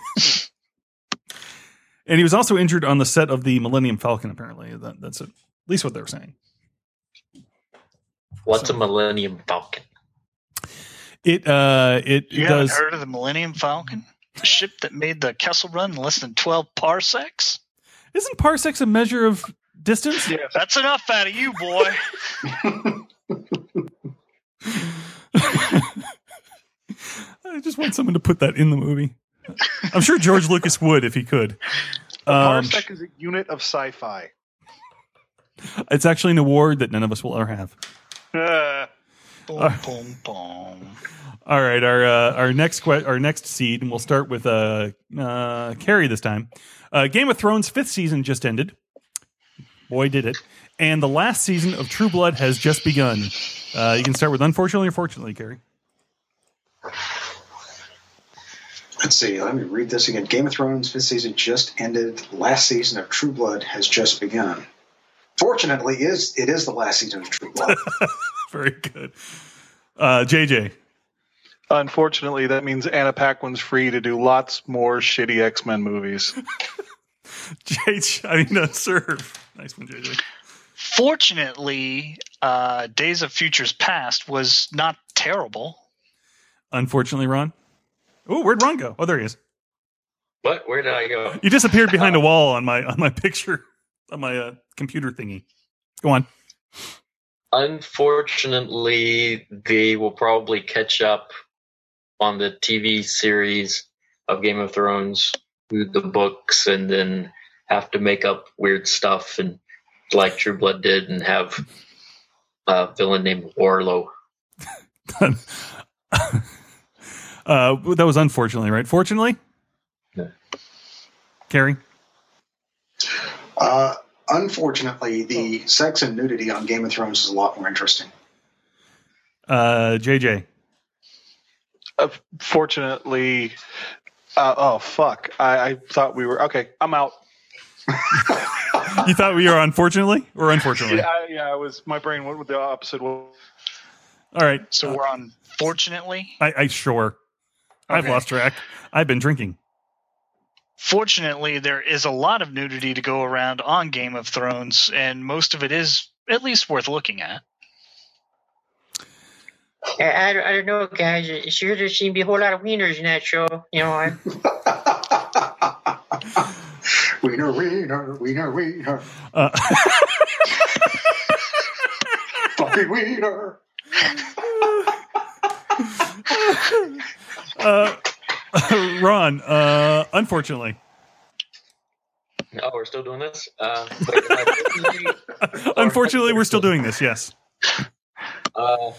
And he was also injured on the set of the Millennium Falcon. Apparently, that, that's at least what they were saying. What's So- a Millennium Falcon? It uh, it You does. haven't heard of the Millennium Falcon? The ship that made the Kessel Run in less than twelve parsecs? Isn't parsecs a measure of distance? Yeah. That's enough out of you, boy. I just want someone to put that in the movie. I'm sure George Lucas would if he could. A Um, parsec is a unit of sci-fi. it's actually an award that none of us will ever have. Uh, boom, boom, boom. All right, our uh, our next que- our next seed, and we'll start with uh, uh, Carrie this time. Uh, Game of Thrones fifth season just ended. Boy, did it! And the last season of True Blood has just begun. Uh, you can start with unfortunately or fortunately, Carrie. Let's see. Let me read this again. Game of Thrones fifth season just ended. Last season of True Blood has just begun. Fortunately, is it is the last season of True Blood. Very good. Uh, J J. unfortunately, that means Anna Paquin's free to do lots more shitty X-Men movies. J J. I mean, uh, serve. Nice one, J J. Fortunately, uh, Days of Futures Past was not terrible. Unfortunately, Ron. Oh, where'd Ron go? Oh, there he is. What? Where did I go? You disappeared behind a wall on my on my picture on my uh, computer thingy. Go on. Unfortunately, they will probably catch up on the T V series of Game of Thrones, read the books, and then have to make up weird stuff and like True Blood did, and have a villain named Warlow. uh, that was unfortunately, right? Fortunately, Yeah. Carrie. Uh, unfortunately, the sex and nudity on Game of Thrones is a lot more interesting. Uh, J J. Uh, fortunately, uh, oh fuck! I, I thought we were okay. I'm out. You thought we were unfortunately or unfortunately? Yeah, I, yeah. I was. My brain went with the opposite. All right. So we're on fortunately. I, I sure. I've Okay. lost track. I've been drinking. Fortunately, there is a lot of nudity to go around on Game of Thrones, and most of it is at least worth looking at. I, I, I don't know, guys. It sure does seem to be a whole lot of wieners in that show. You know, I, Wiener, wiener, wiener, wiener. Uh, Fucking wiener. uh, Ron, uh, unfortunately. oh, we're still doing this? Uh, wait, uh, Unfortunately, we're still doing this, yes. Uh,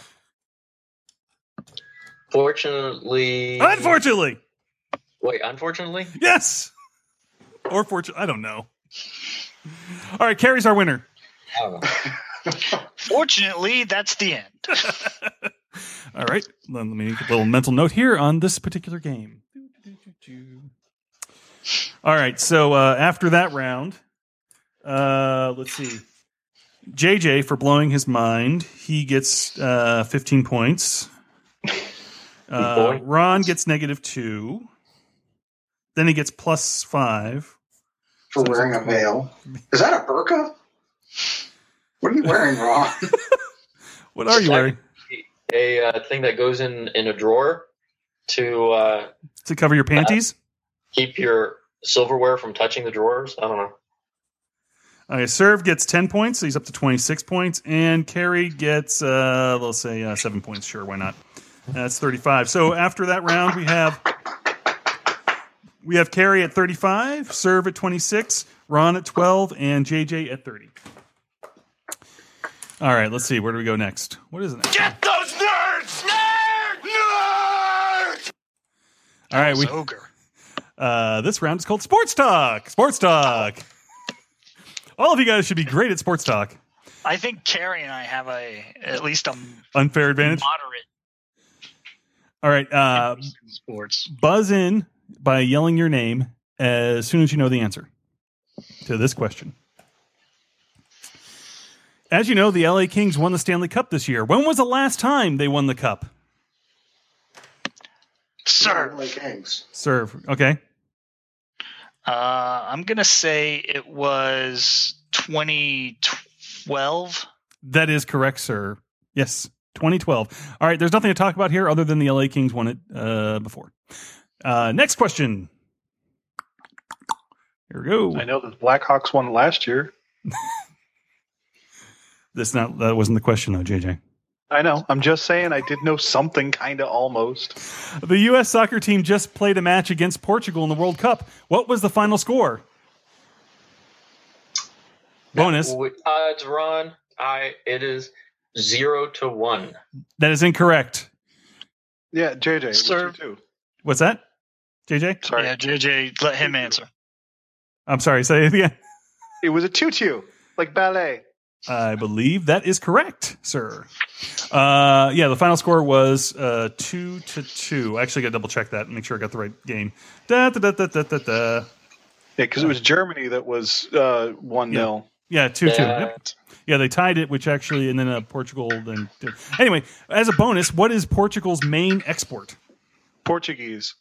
fortunately. Unfortunately! Wait, unfortunately? Yes! Or fortunately, I don't know. All right, Carrie's our winner. I don't know. Fortunately, that's the end. All right, let me make a little mental note here on this particular game. All right, so uh, after that round, uh, let's see. J J, for blowing his mind, he gets uh, fifteen points. Uh, Ron gets negative two. Then he gets plus five. For wearing a veil. Is that a burqa? What are you wearing, Ron? What are you wearing? A uh, thing that goes in, in a drawer to uh, To cover your panties? keep your silverware from touching the drawers. I don't know. Okay, Serve gets ten points, so he's up to twenty-six points. And Carrie gets, uh, let's say, uh, seven points. Sure, why not? That's thirty-five. So after that round, we have we have Carrie at thirty-five, Serve at twenty-six, Ron at twelve, and J J at thirty. All right, let's see. Where do we go next? What is it? Get those nerds! Nerds! Nerds! All right, we, Ogre. uh, this round is called Sports Talk. Sports Talk. All of you guys should be great at Sports Talk. I think Carrie and I have a at least a Unfair advantage. moderate All right, uh, interest in sports. buzz in by yelling your name as soon as you know the answer to this question. As you know, the L A Kings won the Stanley Cup this year. When was the last time they won the cup? Sir, Like eggs. Serve. Okay. uh, I'm gonna say it was twenty twelve. That is correct, sir. Yes, twenty twelve. All right, there's nothing to talk about here other than the L A Kings won it uh, before. Uh, next question. Here we go. I know the Blackhawks won last year. This not that wasn't the question though, J J. I know. I'm just saying I did know something kind of almost. The U S soccer team just played a match against Portugal in the World Cup. What was the final score? Bonus. With odds, Ron, I it is zero to one. That is incorrect. Yeah, J J. Sir. What's your two? What's that? J J? Sorry. Yeah, J J, let him answer. I'm sorry, say it again. It was a tutu, like ballet. I believe that is correct, sir. Uh, yeah, the final score was uh, two to two. I actually got to double check that and make sure I got the right game. Da da da da da da. da. Yeah, because it was Germany that was uh, one nil. Yeah, two two. Yeah. Yep. Yeah, they tied it, which actually, and then uh, Portugal. Then did. Anyway, as a bonus, what is Portugal's main export? Portuguese.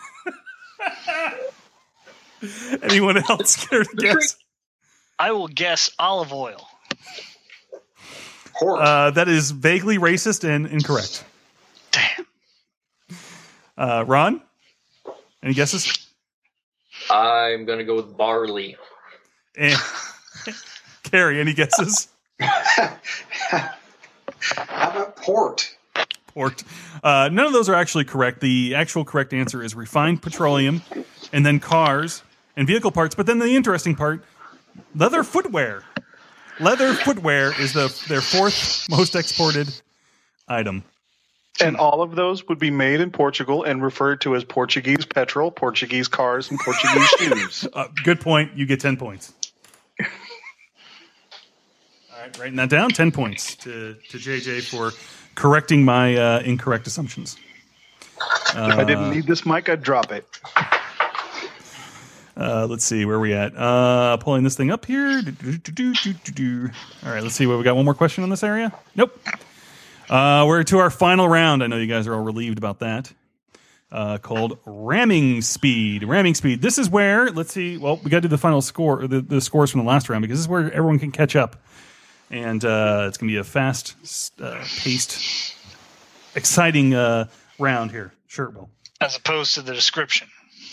Anyone else care to guess? I will guess olive oil. Horse. Uh, that is vaguely racist and incorrect. Damn. Uh, Ron, any guesses? I'm gonna go with barley. And Carrie, any guesses? How about port? Port. Uh, none of those are actually correct. The actual correct answer is refined petroleum, and then cars and vehicle parts. But then the interesting part, leather footwear. Leather footwear is the their fourth most exported item. And all of those would be made in Portugal and referred to as Portuguese petrol, Portuguese cars, and Portuguese shoes. Uh, good point. You get ten points. All right, writing that down. Ten points to, to J J for correcting my uh, incorrect assumptions. Uh, If I didn't need this mic, I'd drop it. Uh, let's see, where are we at? Uh, pulling this thing up here. Do-do-do-do-do-do. All right, let's see. What we got? One more question on this area? Nope. Uh, we're to our final round. I know you guys are all relieved about that. uh, called Ramming Speed. Ramming Speed. This is where, let's see, well, we got to do the final score, the, the scores from the last round, because this is where everyone can catch up. And uh, it's going to be a fast uh, paced, exciting uh, round here. Sure it will. As opposed to the description.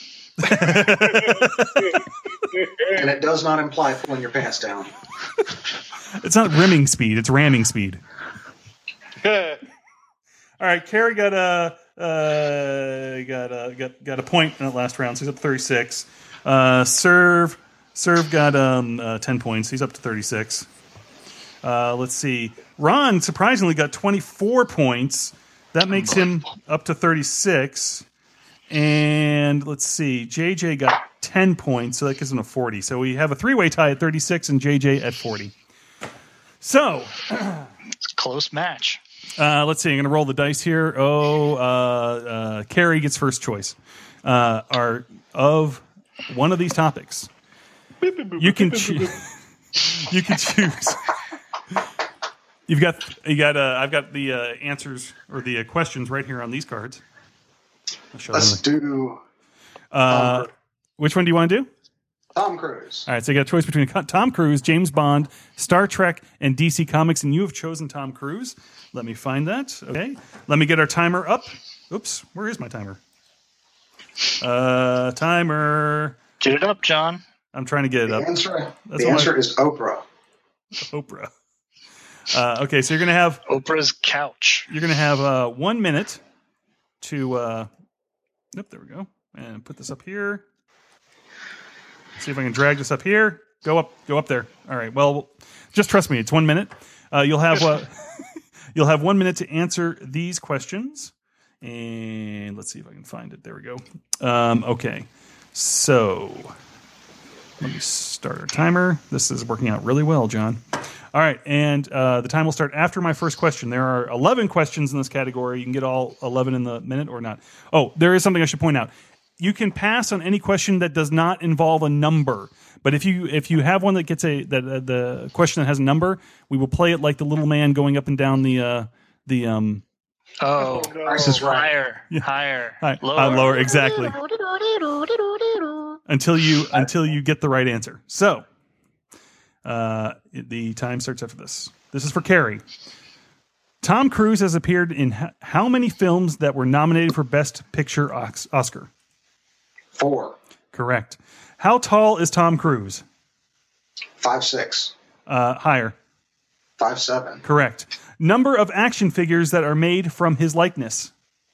And it does not imply pulling your pants down. It's not rimming speed, it's ramming speed. All right, Carrie got a uh, got a got got a point in that last round, so he's up to thirty-six. Uh, serve serve got um uh, ten points, he's up to thirty-six. Uh, let's see, Ron surprisingly got twenty-four points. That makes him up to thirty-six. And let's see, J J got ten points, so that gives him a forty. So we have a three-way tie at thirty-six and J J at forty. So, it's a close match. Uh, let's see, I'm going to roll the dice here. Oh, uh, uh, Carrie gets first choice. Uh, are of one of these topics. You can choose. You can choose. You've got you got. Uh, I've got the uh, answers or the uh, questions right here on these cards. Let's do. Uh, which one do you want to do? Tom Cruise. All right, so you got a choice between Tom Cruise, James Bond, Star Trek, and D C Comics, and you have chosen Tom Cruise. Let me find that. Okay, let me get our timer up. Oops, where is my timer? Uh, timer. Get it up, John. I'm trying to get it The up. answer, That's the all answer I- is Oprah. Oprah. Uh, okay, so you're gonna have Oprah's couch. you're gonna have uh, one minute to. Uh, yep, there we go. And put this up here. See if I can drag this up here. Go up, go up there. All right. Well, just trust me. It's one minute. Uh, you'll have uh, you'll have one minute to answer these questions. And let's see if I can find it. There we go. Um, okay. So let me start our timer. This is working out really well, John. All right, and uh, the time will start after my first question. There are eleven questions in this category. You can get all eleven in the minute or not. Oh, there is something I should point out. You can pass on any question that does not involve a number. But if you if you have one that gets a that uh, the question that has a number, we will play it like the little man going up and down the uh, the um. Oh, Price is right. higher, Yeah. higher, Hi, lower. uh, lower, exactly. Until you until you get the right answer. So, uh, the time starts after this. This is for Carrie. Tom Cruise has appeared in h- how many films that were nominated for Best Picture Ox- Oscar? Four. Correct. How tall is Tom Cruise? Five six. Uh, higher. Five seven. Correct. Number of action figures that are made from his likeness?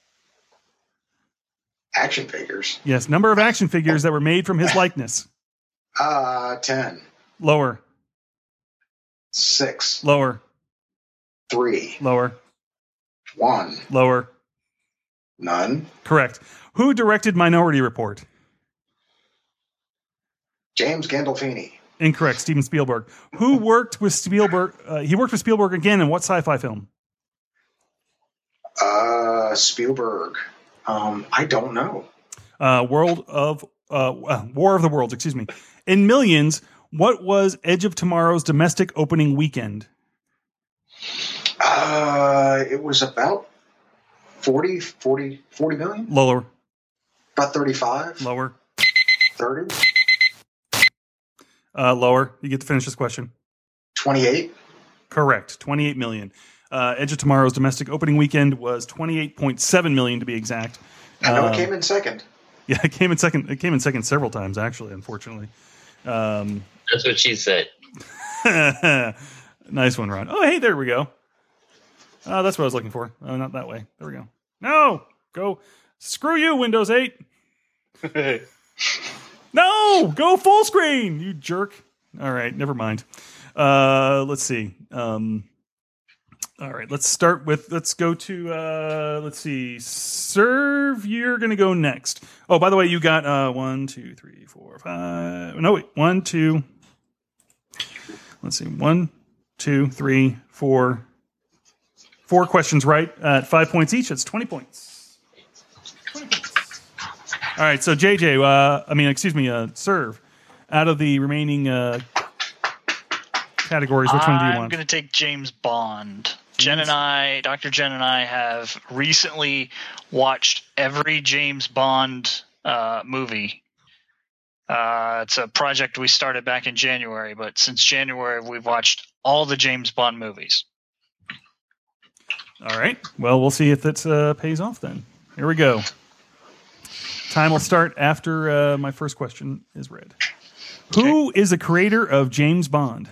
Action figures. Yes, number of action figures that were made from his likeness. Uh, ten. Lower. Six. Lower. Three. Lower. One. Lower. None. Correct. Who directed Minority Report? James Gandolfini. Incorrect. Steven Spielberg. Who worked with Spielberg? Uh, he worked with Spielberg again in what sci-fi film? Uh, Spielberg. Um, I don't know. Uh, World of uh, uh, War of the Worlds. Excuse me. In Millions, what was Edge of Tomorrow's domestic opening weekend? Uh, it was about forty, forty, forty million? Lower. About thirty-five? Lower. thirty? Uh, lower. You get to finish this question. twenty-eight? Correct. twenty-eight million. Uh, Edge of Tomorrow's domestic opening weekend was twenty-eight point seven million to be exact. I know Um, it came in second. Yeah, it came in second. It came in second several times, actually. Unfortunately, um, That's what she said. nice one, Ron. Oh, hey, there we go. Oh, that's what I was looking for. Oh, not that way. There we go. No, go. Screw you, Windows eight. No, go full screen, you jerk. All right, never mind. Uh, let's see. Um, all right, let's start with, let's go to, uh, let's see. Serve, you're going to go next. Oh, by the way, you got uh, one, two, three, four, five. No, wait. One, two. Let's see. One, two, three, four. Four questions right at five points each. That's twenty points. twenty points. All right, so J J, uh, I mean, excuse me, uh, serve. Out of the remaining uh, categories, which one do you I'm want? going to take James Bond. Jen and I, Doctor Jen and I, have recently watched every James Bond uh, movie. Uh, it's a project we started back in January, but since January, we've watched all the James Bond movies. All right. Well, we'll see if that uh, pays off then. Here we go. Time will start after uh, my first question is read. Okay. Who is the creator of James Bond?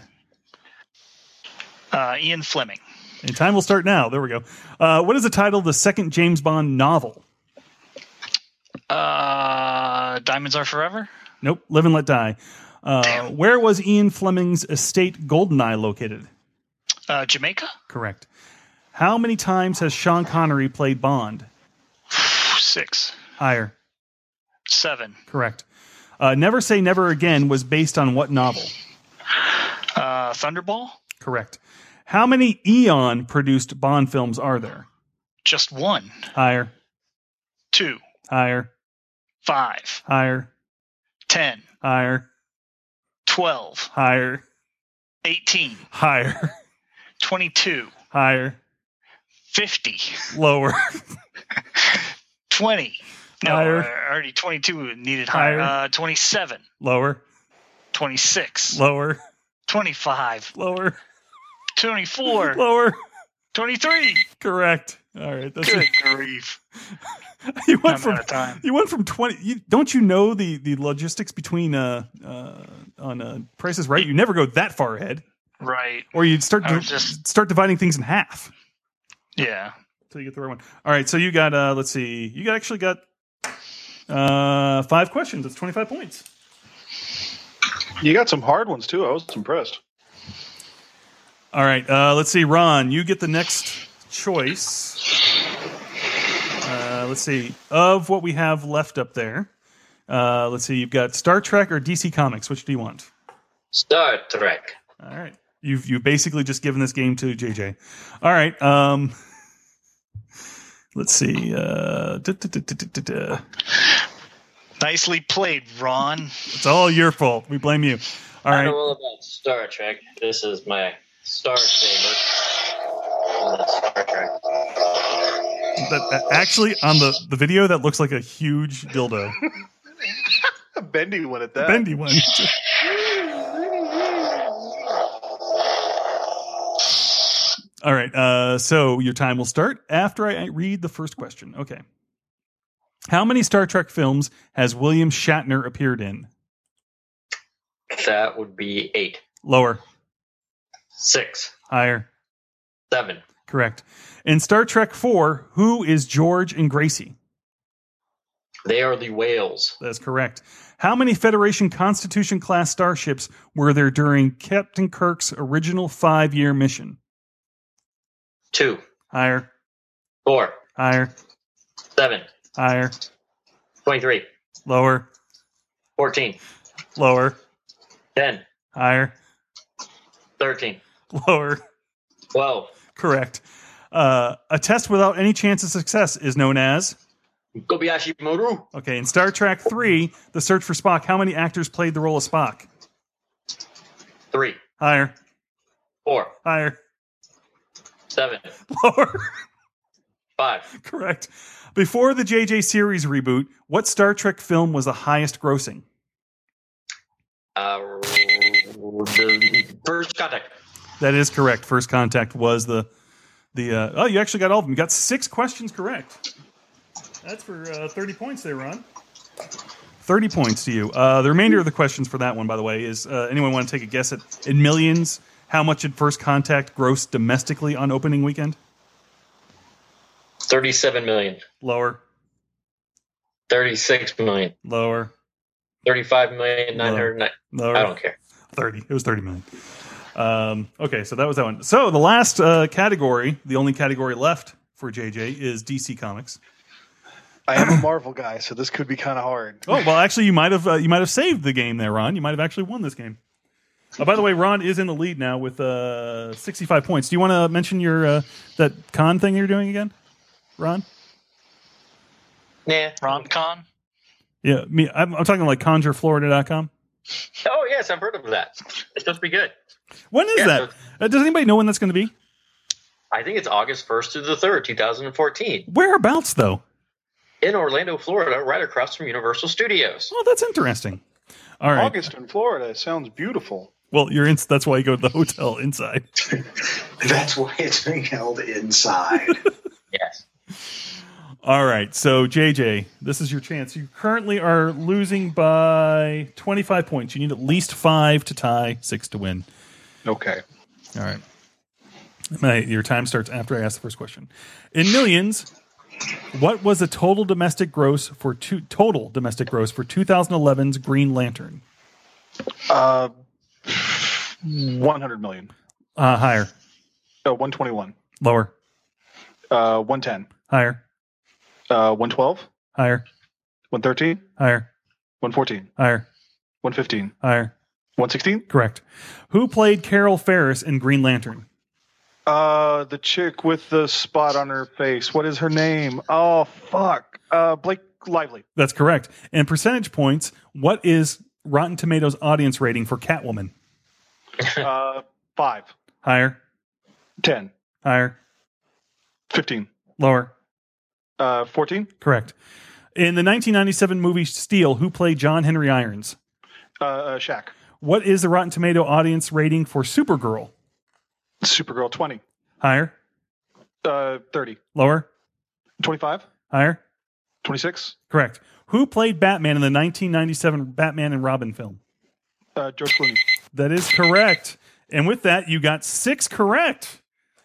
Uh, Ian Fleming. And time will start now. There we go. Uh, what is the title of the second James Bond novel? Uh, Diamonds Are Forever? Nope. Live and Let Die. Uh, where was Ian Fleming's estate Goldeneye located? Uh, Jamaica? Correct. How many times has Sean Connery played Bond? Six. Higher. Seven. Correct. Uh, Never Say Never Again was based on what novel? Uh, Thunderball? Correct. How many Eon-produced Bond films are there? Just one. Higher. Two. Higher. Five. Higher. Ten. Higher. Twelve. Higher. Eighteen. Higher. Twenty-two. Higher. Fifty. Lower. Twenty. No, Higher. uh, already twenty-two needed higher. Higher. Uh, twenty-seven. Lower. Twenty-six. Lower. Twenty-five. Lower. Twenty-four. Lower. Twenty-three. Correct. All right. That's Good it. grief. You went I'm from out of time. you went from twenty. You, don't you know the, the logistics between uh, uh on uh, Price is Right? You never go that far ahead, Right. or you'd start I to, was just- start dividing things in half Yeah. until you get the right one. All right. So you got uh, let's see. You got- actually got uh five questions. That's twenty five points. You got some hard ones too. I was impressed. All right. Uh, let's see, Ron. You get the next choice. Uh, let's see. Of what we have left up there, uh, let's see. You've got Star Trek or D C Comics. Which do you want? Star Trek. All right. You've you've basically just given this game to J J. All right. Um, let's see. Uh, da, da, da, da, da, da. Nicely played, Ron. It's all your fault. We blame you. All I know right. all about Star Trek. This is my Star Saber. And that's Star Trek. That, that- actually, on the, the video, that looks like a huge dildo. Bendy went at that. Bendy one. All right. Uh, so your time will start after I read the first question. Okay. How many Star Trek films has William Shatner appeared in? That would be eight. Lower. Six. Higher. Seven. Correct. In Star Trek four, who is George and Gracie? They are the whales. That's correct. How many Federation Constitution class starships were there during Captain Kirk's original five-year mission? Two. Higher. Four. Higher. Seven. Higher. Twenty-three. Lower. Fourteen. Lower. Ten. Higher. Thirteen. Lower. Twelve. Correct. Uh, a test without any chance of success is known as... Kobayashi Maru. Okay, in Star Trek three, The Search for Spock, how many actors played the role of Spock? Three. Higher. Four. Higher. Seven. Lower. Five. Correct. Before the J J series reboot, what Star Trek film was the highest grossing? Uh, the First Contact. That is correct. First Contact was the... the. Uh, oh, you actually got all of them. You got six questions correct. That's for uh, thirty points there, Ron. thirty points to you. Uh, the remainder of the questions for that one, by the way, is uh, anyone want to take a guess at, in millions, how much did First Contact gross domestically on opening weekend? Thirty-seven million. Lower. Thirty-six million. Lower. Thirty-five million nine hundred nine. Lower. I don't care. thirty. It was thirty million. Um, okay, so that was that one. So the last uh, category, the only category left for J J, is D C Comics. I am a Marvel guy, so this could be kind of hard. Oh well, actually, you might have uh, you might have saved the game there, Ron. You might have actually won this game. Oh, by the way, Ron is in the lead now with uh, sixty-five points. Do you want to mention your uh, that con thing you're doing again, Ron? Yeah. RonCon? Yeah, me. I'm, I'm talking like conjure florida dot com. Oh, yes, I've heard of that. It's supposed to be good. When is Yeah, that? Uh, does anybody know when that's going to be? I think it's August first through the third, two thousand fourteen. Whereabouts, though? In Orlando, Florida, right across from Universal Studios. Oh, that's interesting. All right. August in Florida sounds beautiful. Well, you're in, that's why you go to the hotel inside. That's why it's being held inside. Yes. All right. So, J J, this is your chance. You currently are losing by twenty-five points. You need at least five to tie, six to win. Okay. All right. My, your time starts after I ask the first question. In millions, what was the total domestic gross for two, total domestic gross for twenty eleven's Green Lantern? Uh, one hundred million. Uh, higher. Uh, one twenty-one. Lower. Uh, one ten. Higher. Uh, one twelve. Higher. one thirteen. Higher. one fourteen. Higher. one fifteen. Higher. one sixteen. Correct. Who played Carol Ferris in Green Lantern? Uh, the chick with the spot on her face. What is her name? Oh, fuck. Uh, Blake Lively. That's correct. And percentage points, what is Rotten Tomatoes audience rating for Catwoman? Uh, five. Higher. ten. Higher. fifteen. Lower. Uh, fourteen. Correct. In the nineteen ninety-seven movie Steel, who played John Henry Irons? Uh, uh, Shaq. What is the Rotten Tomato audience rating for Supergirl? Supergirl. twenty. Higher. Uh, thirty. Lower. twenty-five. Higher. twenty-six. Correct. Who played Batman in the nineteen ninety-seven Batman and Robin film? Uh, George Clooney. That is correct. And with that, you got six correct.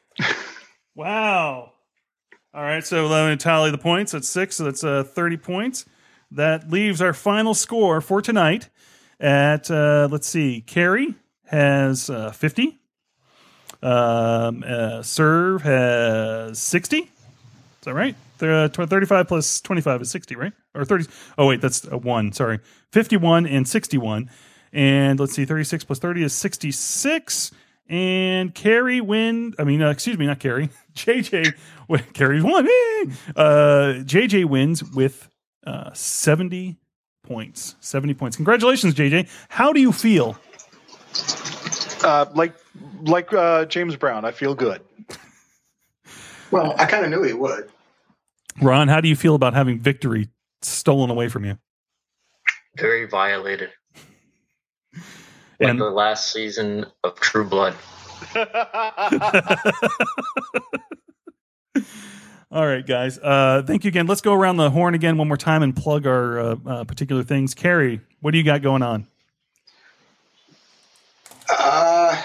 Wow. All right, so let me tally the points. That's six, so that's uh, thirty points. That leaves our final score for tonight at, uh, let's see, Carrie has uh, fifty. Um, uh, Serve has sixty. Is that right? Uh, thirty-five plus twenty-five is sixty, right? Or thirty. Oh, wait, that's a one. Sorry. fifty-one and sixty-one. And let's see, thirty-six plus thirty is sixty-six. And Carrie win. I mean, uh, excuse me, not Carrie. J J. Carrie's won. Uh, J J wins with uh, seventy points. seventy points. Congratulations, J J. How do you feel? Uh, like like uh, James Brown, I feel good. Well, I kind of knew he would. Ron, how do you feel about having victory stolen away from you? Very violated. Like And the last season of True Blood. all right, guys. Uh, thank you again. Let's go around the horn again one more time and plug our uh, uh, particular things. Carrie, what do you got going on? Uh,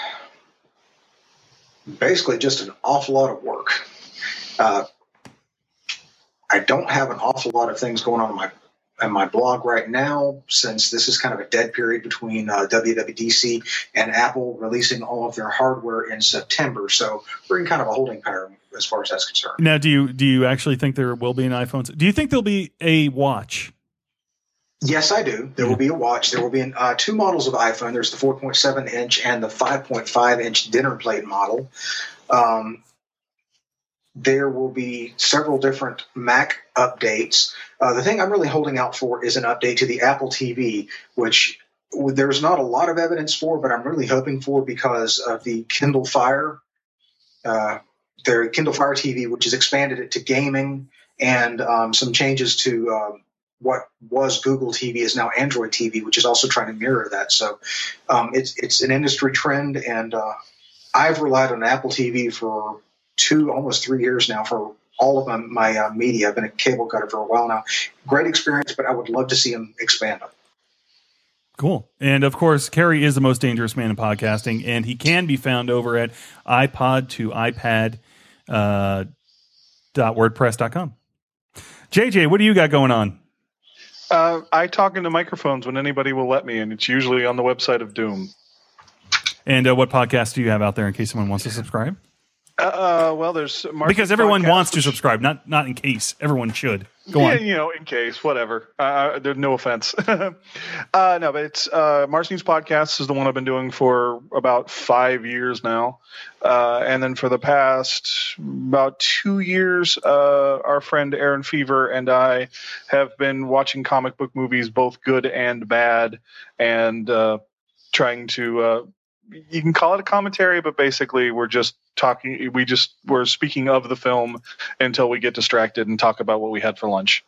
basically, just an awful lot of work. Uh, I don't have an awful lot of things going on in my in my blog right now, since this is kind of a dead period between uh, W W D C and Apple releasing all of their hardware in September. So we're in kind of a holding pattern as far as that's concerned. Now, do you do you actually think there will be an iPhone? Do you think there'll be a watch? Yes, I do. There will be a watch. There will be an, uh, two models of iPhone. There's the four point seven inch and the five point five inch dinner plate model. Um, there will be several different Mac updates. Uh, the thing I'm really holding out for is an update to the Apple T V, which there's not a lot of evidence for, but I'm really hoping for because of the Kindle Fire, uh, their Kindle Fire T V, which has expanded it to gaming, and um, some changes to um, what was Google T V is now Android T V, which is also trying to mirror that. So um, it's it's an industry trend, and uh, I've relied on Apple T V for two, almost three years now for all of my, my uh, media. I've been a cable cutter for a while now. Great experience, but I would love to see them expand them. Cool. And of course, Carrie is the most dangerous man in podcasting, and he can be found over at iPod to iPad uh, dot wordpress dot com. J J, what do you got going on? Uh, I talk into microphones when anybody will let me, and it's usually on the website of Doom. And uh, what podcast do you have out there in case someone wants to subscribe? Uh, well, there's Martin's because everyone podcast, wants to which- subscribe, not not in case. Everyone should. Go yeah, on. you know, in case, whatever. Uh, there's no offense. uh, no, but it's uh, Marcin's podcast is the one I've been doing for about five years now, uh, and then for the past about two years, uh, our friend Aaron Fever and I have been watching comic book movies, both good and bad, and uh, trying to uh, you can call it a commentary, but basically we're just talking. We just we're speaking of the film until we get distracted and talk about what we had for lunch.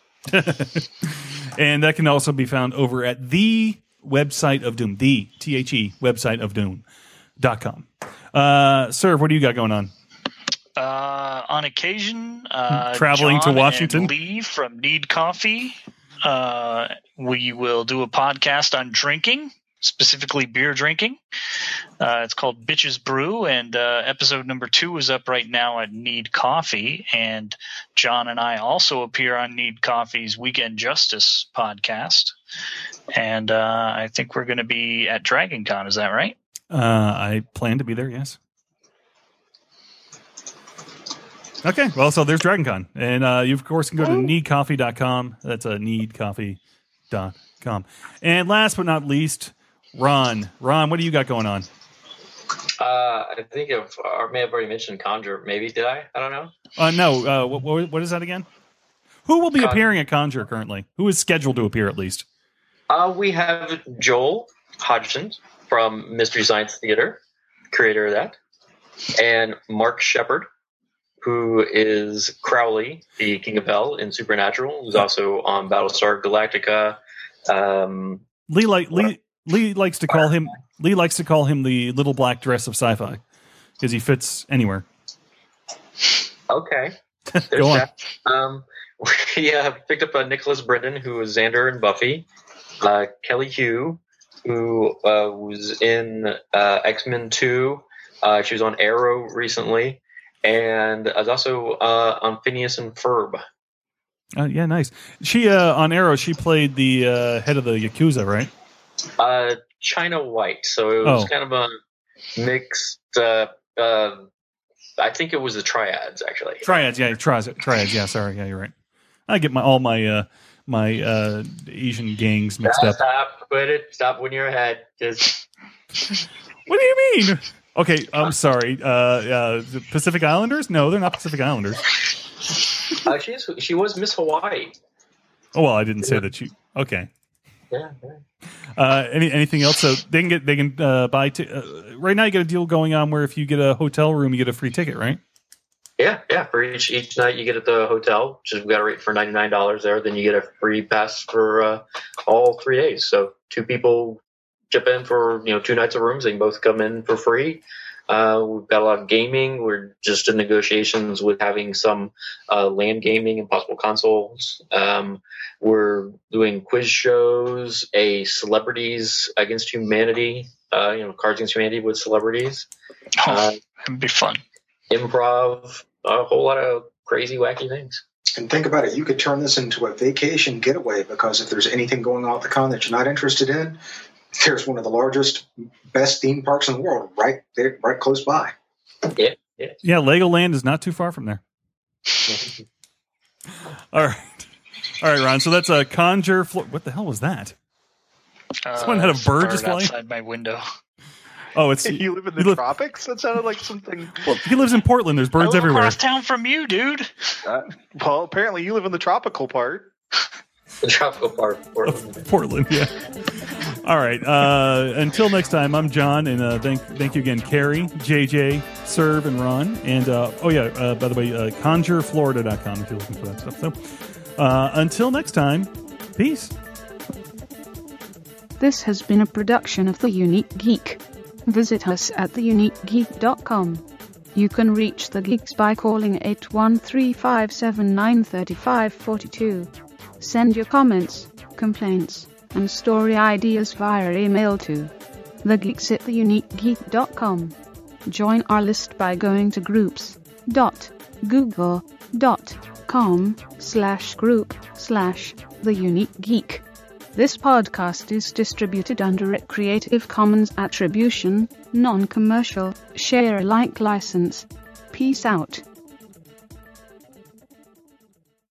And that can also be found over at the website of Doom, the T H E website of Doom dot com. Uh, sir, what do you got going on? Uh, on occasion, uh, traveling John to Washington. And Lee from Need Coffee. Uh, we will do a podcast on drinking, specifically beer drinking. Uh, it's called Bitches Brew, and uh, episode number two is up right now at Need Coffee. And John and I also appear on Need Coffee's Weekend Justice podcast. And uh, I think we're going to be at Dragon Con. Is that right? Uh, I plan to be there, yes. Okay, well, so there's Dragon Con. And uh, you, of course, can go to need coffee dot com. That's uh, need coffee dot com. And last but not least, Ron. Ron, what do you got going on? Uh, I think I've, I may have already mentioned Conjure. Maybe, did I? I don't know. Uh, no, uh, what, what is that again? Who will be Con- appearing at Conjure currently? Who is scheduled to appear at least? Uh, we have Joel Hodgson from Mystery Science Theater, creator of that, and Mark Shepard, who is Crowley, the King of Hell in Supernatural, who's also on Battlestar Galactica. Um, Lee, like, Lee, Lee likes to call him Lee likes to call him the little black dress of sci-fi because he fits anywhere. Okay, there's Go on. that. Um, we uh, picked up uh, Nicholas Brendan, who is Xander and Buffy. Uh, Kelly Hu, who uh, was in uh, X-Men two. Uh, she was on Arrow recently. And is also uh, on Phineas and Ferb. Oh, yeah, nice. She uh, on Arrow, she played the uh, head of the Yakuza, right? Uh, China White. So it was Oh. kind of a mixed. Uh, uh, I think it was the Triads, actually. Triads, yeah, triads, triads. Yeah, sorry, yeah, you're right. I get my all my uh, my uh, Asian gangs mixed Stop, up. stop, put it. Stop when you're ahead. Just What do you mean? Okay, I'm sorry. Uh, uh, the Pacific Islanders? No, they're not Pacific Islanders. uh, she's she was Miss Hawaii. Oh well, I didn't say that. She okay. Yeah. yeah. Uh, any anything else? So they can get they can uh, buy. T- uh, right now, you got a deal going on where if you get a hotel room, you get a free ticket, right? Yeah, yeah. For each each night you get at the hotel, which is we got a rate for ninety nine dollars there. Then you get a free pass for uh, all three days. So two people chip in for you know two nights of rooms. They can both come in for free. Uh, we've got a lot of gaming. We're just in negotiations with having some uh, LAN gaming and possible consoles. Um, we're doing quiz shows, a celebrities against humanity, uh, you know, Cards Against Humanity with celebrities. Oh, Uh, it'd be fun. improv, a whole lot of crazy, wacky things. And think about it, you could turn this into a vacation getaway because if there's anything going on at the con that you're not interested in, there's one of the largest, best theme parks in the world right there, right close by. Yeah, yeah. Yeah, Legoland is not too far from there. All right, all right, Ron. So that's a Conjure. Flo- what the hell was that? Someone had a it's bird just flying? outside my window. Oh, it's You live in the you live- tropics? That sounded like something. well, he lives in Portland. There's I birds live everywhere. across town from you, dude. Uh, well, apparently you live in the tropical part. The tropical part of Portland. Portland, yeah. All right. Uh, until next time, I'm John, and uh, thank thank you again, Carrie, J J, Serve, and Ron. And uh, oh yeah, uh, by the way, uh, conjure florida dot com if you're looking for that stuff. So uh, until next time, peace. This has been a production of The Unique Geek. Visit us at the unique geek dot com. You can reach the Geeks by calling eight one three, five seven nine, three five four two. Send your comments, complaints, and story ideas via email to thegeeks at the unique geek dot com. Join our list by going to groups dot google dot com slash group slash the unique geek. This podcast is distributed under a Creative Commons Attribution, Non-Commercial, Share-alike license. Peace out.